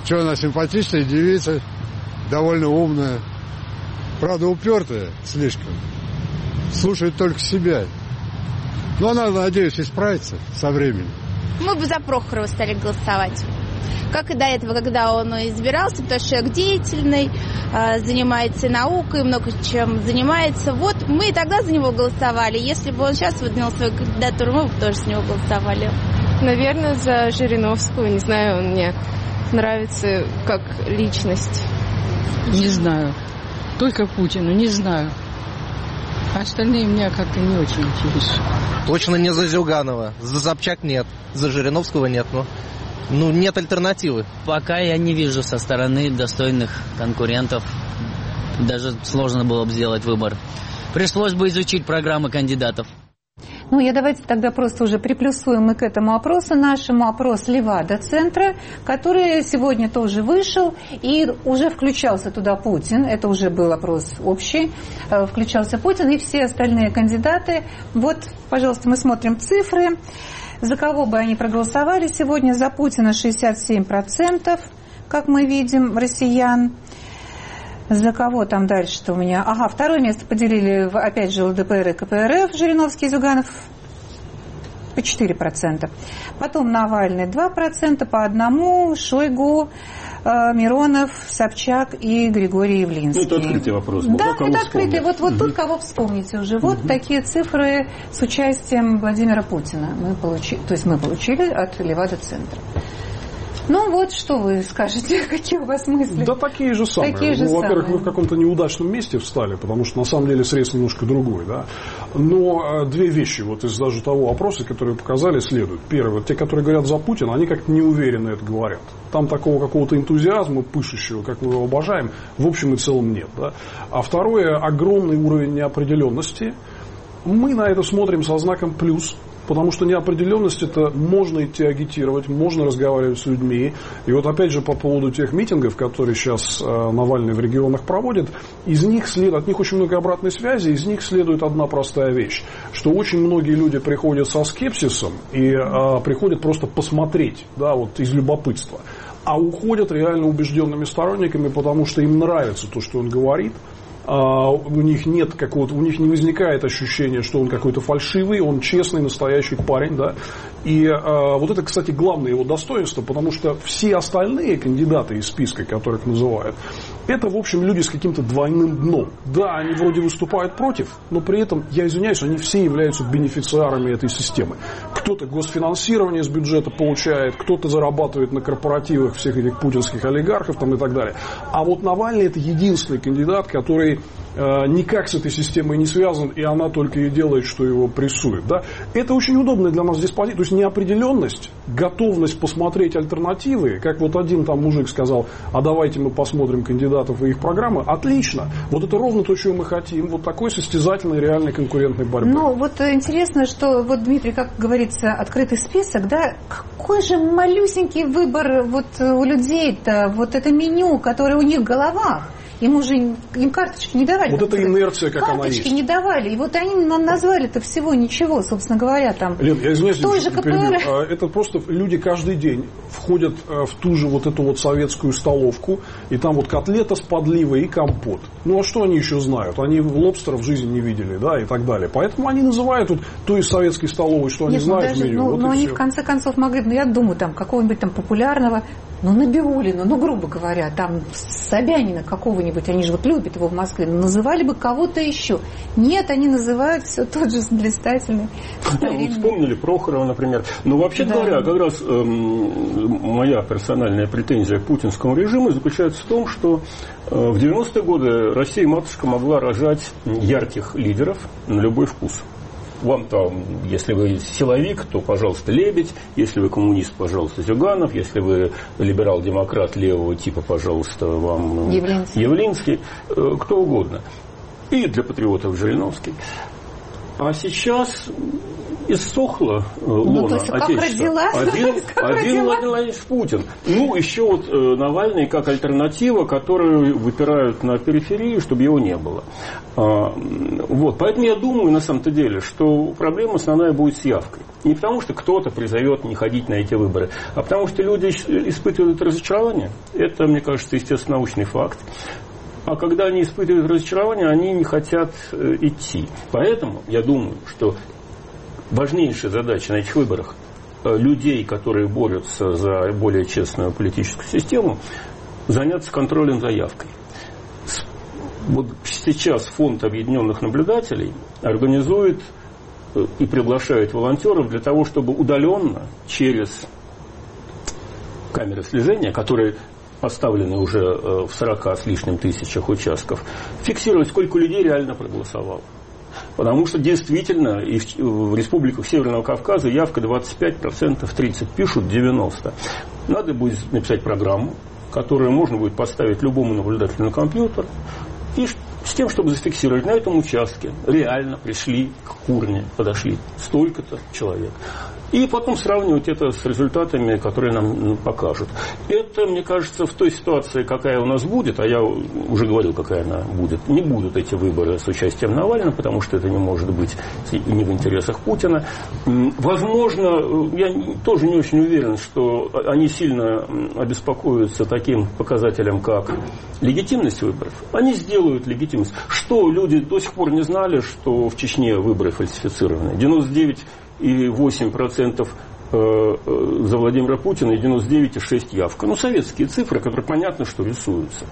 Что она симпатичная девица, довольно умная. Правда, упертая слишком. Слушает только себя. Но она, надеюсь, исправится со временем. Мы бы за Прохорова стали голосовать. Как и до этого, когда он избирался, потому что человек деятельный, занимается наукой, много чем занимается. Вот мы и тогда за него голосовали. Если бы он сейчас выдвинул свою кандидатуру, мы бы тоже за него голосовали. Наверное, за Жириновского. Не знаю, он мне нравится как личность. Не знаю. Только Путину, не знаю. Остальные меня как-то не очень интересуют. Точно не за Зюганова. За Собчак нет. За Жириновского нет. Но, ну, нет альтернативы. Пока я не вижу со стороны достойных конкурентов. Даже сложно было бы сделать выбор. Пришлось бы изучить программы кандидатов. Ну, я давайте тогда просто уже приплюсуем мы к этому опросу нашему, опрос Левада-центра, который сегодня тоже вышел, и уже включался туда Путин, это уже был опрос общий, включался Путин и все остальные кандидаты. Вот, пожалуйста, мы смотрим цифры, за кого бы они проголосовали сегодня. За Путина шестьдесят семь процентов, как мы видим, россиян. За кого там дальше-то у меня? Ага, второе место поделили, опять же, ЛДПР и КПРФ, Жириновский и Зюганов по четыре процента. Потом Навальный два процента, по одному, Шойгу, э, Миронов, Собчак и Григорий Явлинский. Ну, это открытый вопрос был. Да, да это открытый. Вот, вот угу. Тут кого вспомните уже. Вот угу. такие цифры с участием Владимира Путина мы получили, то есть мы получили от Левада-центра. Ну вот, что вы скажете, какие у вас мысли? Да такие же самые. Такие же ну, во-первых, самые. вы в каком-то неудачном месте встали, потому что на самом деле срез немножко другой. Да? Но две вещи вот из даже того опроса, которые показали, следуют. Первое, вот те, которые говорят за Путина, они как-то неуверенно это говорят. Там такого какого-то энтузиазма пышущего, как мы его обожаем, в общем и целом нет. Да? А второе, огромный уровень неопределенности. Мы на это смотрим со знаком плюс. Потому что неопределенность это можно идти агитировать, можно разговаривать с людьми. И вот опять же по поводу тех митингов, которые сейчас Навальный в регионах проводит, из них след... от них очень много обратной связи, из них следует одна простая вещь, что очень многие люди приходят со скепсисом и а, приходят просто посмотреть, да, вот из любопытства, а уходят реально убежденными сторонниками, потому что им нравится то, что он говорит. Uh, у них нет какого-то, у них не возникает ощущения, что он какой-то фальшивый, он честный, настоящий парень, да. И uh, вот это, кстати, главное его достоинство, потому что все остальные кандидаты из списка, которых называют, это, в общем, люди с каким-то двойным дном. Да, они вроде выступают против, но при этом, я извиняюсь, они все являются бенефициарами этой системы. Кто-то госфинансирование с бюджета получает, кто-то зарабатывает на корпоративах всех этих путинских олигархов там, и так далее. А вот Навальный это единственный кандидат, который э, никак с этой системой не связан, и она только и делает, что его прессует. Да? Это очень удобно для нас здесь позиция. То есть неопределенность, готовность посмотреть альтернативы, как вот один там мужик сказал, а давайте мы посмотрим кандидатов и их программы, отлично. Вот это ровно то, чего мы хотим. Вот такой состязательной, реальной конкурентной борьбы. Ну, вот интересно, что, вот, Дмитрий, как говорится, открытый список, да, какой же малюсенький выбор вот у людей-то, вот это меню, которое у них в головах. Им уже им карточки не давали. Вот эта инерция, как она есть. Карточки не давали. И вот они нам назвали-то всего ничего, собственно говоря. Там. Лен, я извиняюсь, той же КПРФ. Это просто люди каждый день входят в ту же вот эту вот советскую столовку, и там вот котлета с подливой и компот. Ну, а что они еще знают? Они лобстера в жизни не видели, да, и так далее. Поэтому они называют вот той из советской столовой, что они Нет, знают даже, в меню. Ну, вот но они все. в конце концов могли, ну, я думаю, там, какого-нибудь там популярного, ну, Набиуллина, ну, грубо говоря, там, Собянина какого-нибудь, они же вот любят его в Москве, но называли бы кого-то еще. Нет, они называют все тот же блистательный. Ну, вспомнили Прохорова, например. Но вообще да. говоря, как раз э, моя персональная претензия к путинскому режиму заключается в том, что э, в девяностые годы Россия-матушка могла рожать ярких лидеров на любой вкус. Вам там, если вы силовик, то, пожалуйста, Лебедь. Если вы коммунист, пожалуйста, Зюганов. Если вы либерал-демократ левого типа, пожалуйста, вам Явлинский. Явлинский. Кто угодно. И для патриотов Жириновский. А сейчас иссохла э, лона ну, Отечества. Один, один Владимир Владимирович Путин. Ну, еще вот э, Навальный как альтернатива, которую выпирают на периферию, чтобы его не было. А, вот. Поэтому я думаю, на самом-то деле, что проблема основная будет с явкой. Не потому, что кто-то призовет не ходить на эти выборы, а потому, что люди испытывают разочарование. Это, мне кажется, естественно, научный факт. А когда они испытывают разочарование, они не хотят э, идти. Поэтому я думаю, что важнейшая задача на этих выборах э, людей, которые борются за более честную политическую систему, заняться контролем за явкой. С, вот сейчас Фонд объединенных наблюдателей организует э, и приглашает волонтеров для того, чтобы удаленно через камеры слежения, которые поставлены уже в сорока с лишним тысячах участков, фиксировать, сколько людей реально проголосовало. Потому что действительно и в республиках Северного Кавказа явка двадцать пять процентов, тридцать процентов пишут, девяносто процентов. Надо будет написать программу, которую можно будет поставить любому наблюдателю на компьютер, и с тем, чтобы зафиксировать, на этом участке реально пришли к урне, подошли столько-то человек. И потом сравнивать это с результатами, которые нам покажут. Это, мне кажется, в той ситуации, какая у нас будет, а я уже говорил, какая она будет, не будут эти выборы с участием Навального, потому что это не может быть не в интересах Путина. Возможно, я тоже не очень уверен, что они сильно обеспокоятся таким показателем, как легитимность выборов. Они сделают легитимность. Что люди до сих пор не знали, что в Чечне выборы фальсифицированы. девяносто девять и восемь десятых процента за Владимира Путина и девяносто девять и шесть десятых явка. Ну, советские цифры, которые понятно, что рисуются.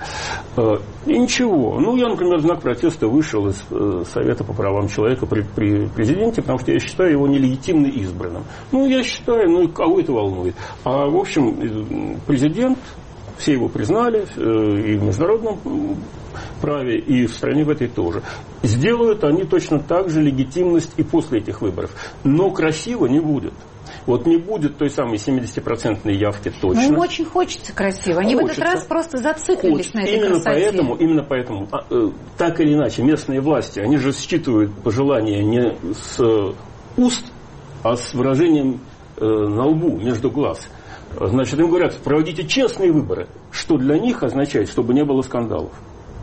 И ничего. Ну, я, например, в знак протеста вышел из Совета по правам человека при, при президенте, потому что я считаю его нелегитимно избранным. Ну, я считаю, ну, кого это волнует. А, в общем, президент, все его признали, и в международном праве, и в стране в этой тоже. Сделают они точно так же легитимность и после этих выборов. Но красиво не будет. Вот не будет той самой семидесятипроцентной явки точно. Ну, им очень хочется красиво. Они хочется. В этот раз просто зациклились Хочет. на этой именно красоте. Поэтому, именно поэтому, а, э, так или иначе, местные власти, они же считывают пожелания не с э, уст, а с выражением э, на лбу, между глаз. Значит, им говорят, проводите честные выборы, что для них означает, чтобы не было скандалов.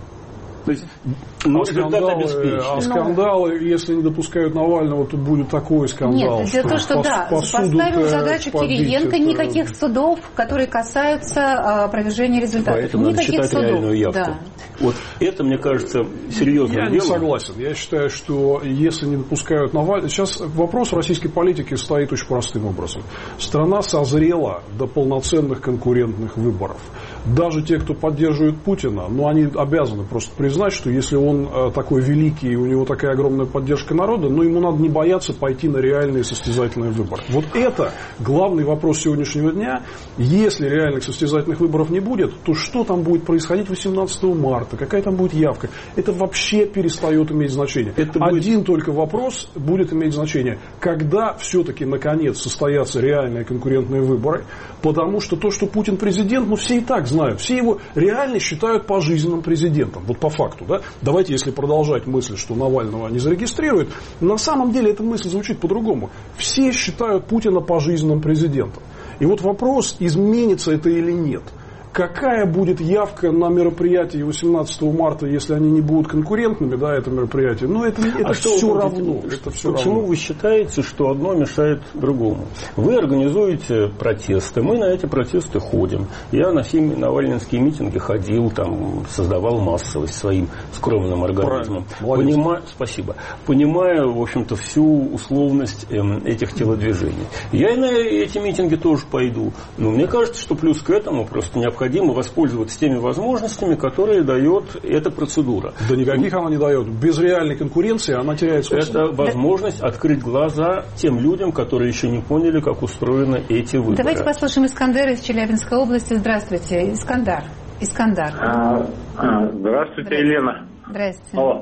То есть, ну, а скандалы, а скандалы, если не допускают Навального, то будет такой скандал. Нет, это то, что да, поставил задачу Кириенко, это... никаких судов, которые касаются опровержения результатов. Поэтому никаких надо считать судов. реальную явку. Да. Вот это, мне кажется, серьезным Я делом. Я не согласен. Я считаю, что если не допускают Навального... Сейчас вопрос в российской политике стоит очень простым образом. Страна созрела до полноценных конкурентных выборов. Даже те, кто поддерживает Путина, ну, они обязаны просто признать, что если он э, такой великий, и у него такая огромная поддержка народа, но ему надо не бояться пойти на реальные состязательные выборы. Вот это главный вопрос сегодняшнего дня. Если реальных состязательных выборов не будет, то что там будет происходить восемнадцатого марта? Какая там будет явка? Это вообще перестает иметь значение. Это Один будет... только вопрос будет иметь значение. Когда все-таки, наконец, состоятся реальные конкурентные выборы? Потому что то, что Путин президент, ну, все и так знают. Все его реально считают пожизненным президентом. Вот по факту, да? Давайте, если продолжать мысль, что Навального не зарегистрируют, на самом деле эта мысль звучит по-другому. Все считают Путина пожизненным президентом. И вот вопрос, изменится это или нет. Какая будет явка на мероприятии восемнадцатого марта, если они не будут конкурентными, да, это мероприятие? Ну, это, это а все что равно. Это все Почему равно. вы считаете, что одно мешает другому? Вы организуете протесты, мы на эти протесты ходим. Я на все навальнинские митинги ходил, там, создавал массовость своим скромным организмом. Понимаю, спасибо. Понимая, в общем-то, всю условность эм, этих телодвижений. Я и на эти митинги тоже пойду. Но мне кажется, что плюс к этому просто необходимо Необходимо воспользоваться теми возможностями, которые дает эта процедура. Да никаких она не дает. Без реальной конкуренции она теряет смысл. Это возможность открыть глаза тем людям, которые еще не поняли, как устроены эти выборы. Давайте послушаем Искандера из Челябинской области. Здравствуйте, Искандар. Искандар. А, а, здравствуйте, Елена. Здравствуйте. Алло.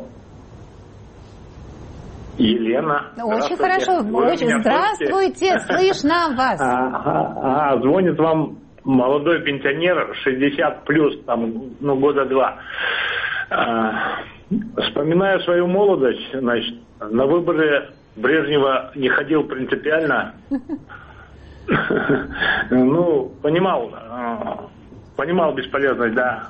Елена. Очень хорошо. Очень... Здравствуйте, слышно вас. А, а, звонит вам молодой пенсионер, шестьдесят плюс, там, ну, года два. А, вспоминая свою молодость, значит, на выборы Брежнева не ходил принципиально. Ну, понимал, понимал бесполезность, да.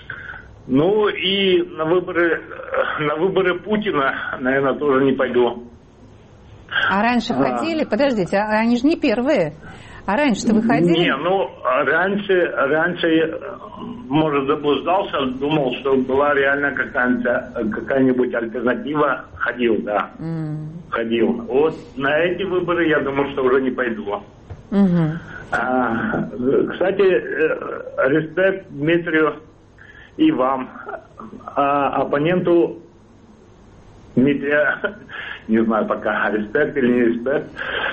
Ну и на выборы, на выборы Путина, наверное, тоже не пойду. А раньше ходили? Подождите, а они же не первые. А раньше-то вы ходили? Не, ну, раньше, раньше, может, заблуждался, думал, что была реально какая-нибудь, какая-нибудь альтернатива. Ходил, да. Mm. Ходил. Вот на эти выборы, я думаю, что уже не пойду. Mm-hmm. А, кстати, респект Дмитрию и вам. А оппоненту Дмитрия, не знаю пока, респект или не респект.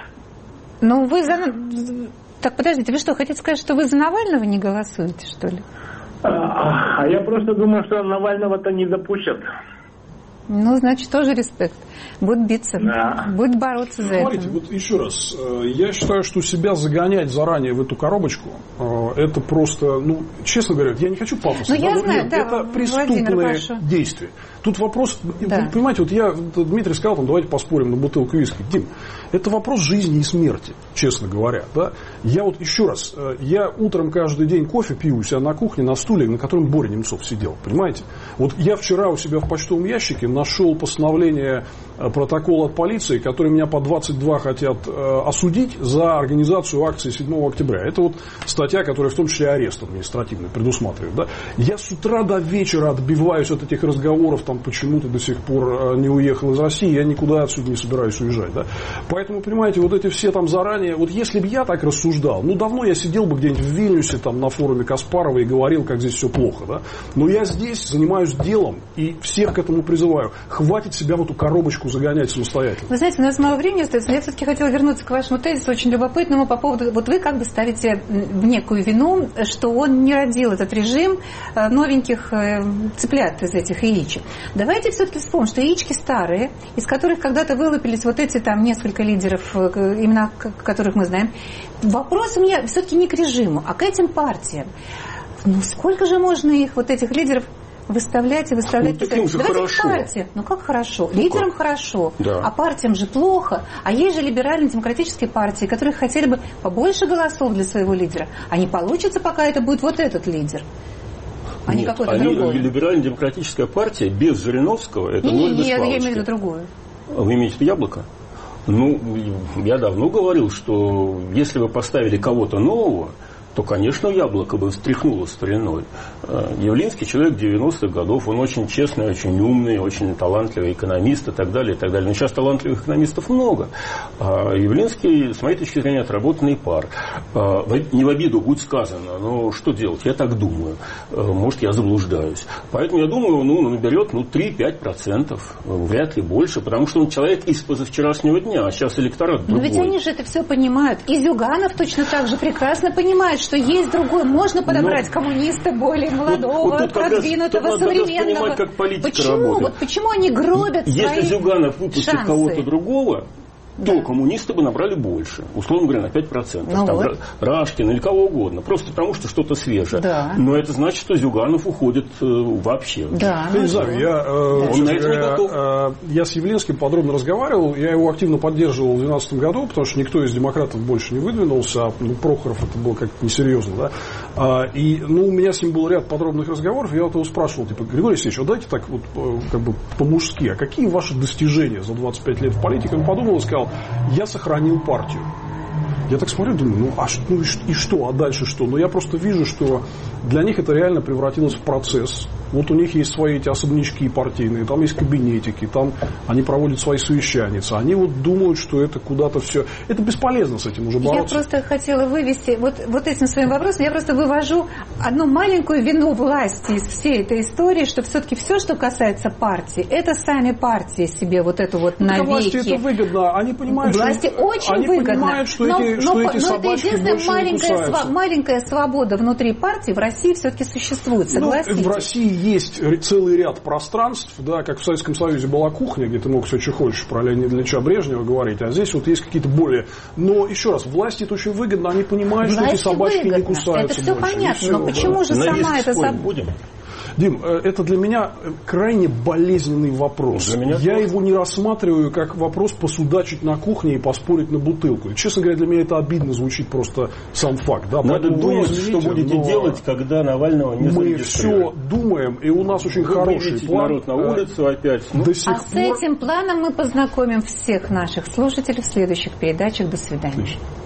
Ну, вы за... Так, подождите, вы что, хотите сказать, что вы за Навального не голосуете, что ли? А, а я просто думаю, что Навального-то не допустят. Ну, значит, тоже респект. Будет биться, да. Будет бороться за Смотрите, это. Вот еще раз, я считаю, что себя загонять заранее в эту коробочку, это просто, ну, честно говоря, я не хочу пафоса. Ну, я знаю, нет, да, это преступные действия. Тут вопрос, да. Вы понимаете, вот я, Дмитрий сказал, там, давайте поспорим на бутылку виски. Дим, это вопрос жизни и смерти, честно говоря. Да? Я вот еще раз, я утром каждый день кофе пью у себя на кухне, на стуле, на котором Боря Немцов сидел, понимаете? Вот я вчера у себя в почтовом ящике нашел постановление протокола от полиции, которые меня по двадцать два хотят э, осудить за организацию акции седьмого октября. Это вот статья, которая в том числе арест административный предусматривает. Да? Я с утра до вечера отбиваюсь от этих разговоров, там, почему ты до сих пор не уехал из России, я никуда отсюда не собираюсь уезжать. Да? Поэтому, понимаете, вот эти все там заранее, вот если бы я так рассуждал, ну, давно я сидел бы где-нибудь в Вильнюсе, там, на форуме Каспарова и говорил, как здесь все плохо. Да? Но я здесь занимаюсь делом и всех к этому призываю. Хватит себя в эту коробочку загонять самостоятельно. Вы знаете, у нас мало времени остается, но я все-таки хотела вернуться к вашему тезису, очень любопытному по поводу, вот вы как бы ставите в некую вину, что он не родил этот режим новеньких цыплят из этих яичек. Давайте все-таки вспомним, что яички старые, из которых когда-то вылупились вот эти там несколько лидеров, имена которых мы знаем. Вопрос у меня все-таки не к режиму, а к этим партиям. Ну сколько же можно их, вот этих лидеров, выставлять и выставлять. Ну, таким же хорошо. Партия. Ну как хорошо? Лидерам ну, хорошо, да. А партиям же плохо. А есть же либерально-демократические партии, которые хотели бы побольше голосов для своего лидера. А не получится, пока это будет вот этот лидер. А Нет, не какой-то они, другой. Либерально-демократическая партия без Жириновского это не, ноль без Нет, палочки. я имею в виду другую. Вы имеете в виду Яблоко? Ну, я давно говорил, что если вы поставили кого-то нового, то, конечно, Яблоко бы встряхнуло стариной. Явлинский человек девяностых годов, он очень честный, очень умный, очень талантливый экономист и так далее, и так далее. Но сейчас талантливых экономистов много. А Явлинский, с моей точки зрения, отработанный пар. Не в обиду будет сказано, но что делать? Я так думаю. Может, я заблуждаюсь. Поэтому я думаю, ну, он наберет ну, три-пять процентов, вряд ли больше, потому что он человек из позавчерашнего дня, а сейчас электорат другой. Но ведь они же это все понимают. И Зюганов точно так же прекрасно понимает, что есть другой. Можно подобрать но, коммуниста более молодого, вот, вот продвинутого, раз, современного. Понимать, как политика почему? Работает. Вот почему они гробят Если свои Зюганов выпустит шансы. Кого-то другого, да. то коммунисты бы набрали больше. Условно говоря, на пять процентов. Ну Там вот. Рашкин или кого угодно. Просто потому, что что-то свежее. Да. Но это значит, что Зюганов уходит э, вообще. Да, я не знаю, я, э, Он на это не готов. Э, я с Явлинским подробно разговаривал. Я его активно поддерживал в две тысячи двенадцатом году, потому что никто из демократов больше не выдвинулся. А ну, Прохоров это было как-то несерьезно. Да? А, и ну, у меня с ним был ряд подробных разговоров. Я вот его спрашивал, типа, Григорий Алексеевич, вот дайте так вот как бы по-мужски, а какие ваши достижения за двадцать пять лет в политике? Он подумал и сказал, я сохранил партию. Я так смотрю, думаю, ну а что, ну, и что, а дальше что? Но я просто вижу, что для них это реально превратилось в процесс. Вот у них есть свои эти особнячки партийные, там есть кабинетики, там они проводят свои совещания. Они вот думают, что это куда-то все... Это бесполезно с этим уже бороться. Я просто хотела вывести, вот, вот этим своим вопросом, я просто вывожу одну маленькую вину власти из всей этой истории, что все-таки все, что касается партии, это сами партии себе вот эту вот навеки. Власти это выгодно, они понимают, власти что... очень они выгодно. Понимают, что но, эти, но, что но, эти но собачки это единственная больше маленькая, не сва- маленькая свобода внутри партии в России все-таки существует, согласитесь? Ну, в России есть целый ряд пространств, да, как в Советском Союзе была кухня, где ты мог все, что хочешь про Леонида Ильича Брежнева говорить, а здесь вот есть какие-то более... Но, еще раз, власти это очень выгодно, они понимают, власти что эти собачки выгодно. Не кусаются это все больше. понятно, все, но почему да. же сама это... Будем? Дим, это для меня крайне болезненный вопрос. Для меня Я тоже. его не рассматриваю как вопрос посудачить на кухне и поспорить на бутылку. И, честно говоря, для меня это обидно звучит просто сам факт. Да? Надо Поэтому думать, вы извините, что будете но делать, когда Навального не мы зарегистрируют. все думаем, и у нас очень Вы хороший выведете план. народ на улицу опять. Ну, До сих А с пор... этим планом мы познакомим всех наших слушателей в следующих передачах. До свидания.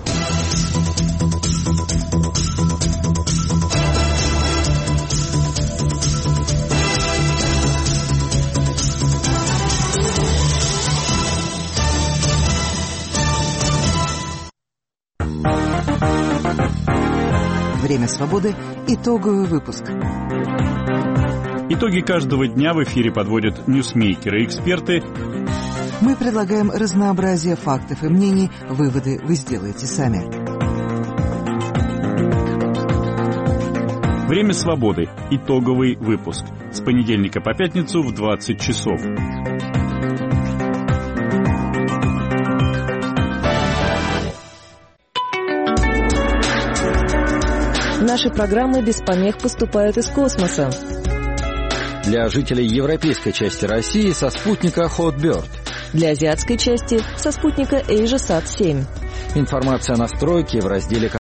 Время свободы. Итоговый выпуск. Итоги каждого дня в эфире подводят ньюсмейкеры и эксперты. Мы предлагаем разнообразие фактов и мнений. Выводы вы сделаете сами. Время свободы. Итоговый выпуск. С понедельника по пятницу в двадцать часов. Наши программы без помех поступают из космоса. Для жителей европейской части России со спутника Hotbird. Для азиатской части со спутника AsiaSat семь. Информация о настройке в разделе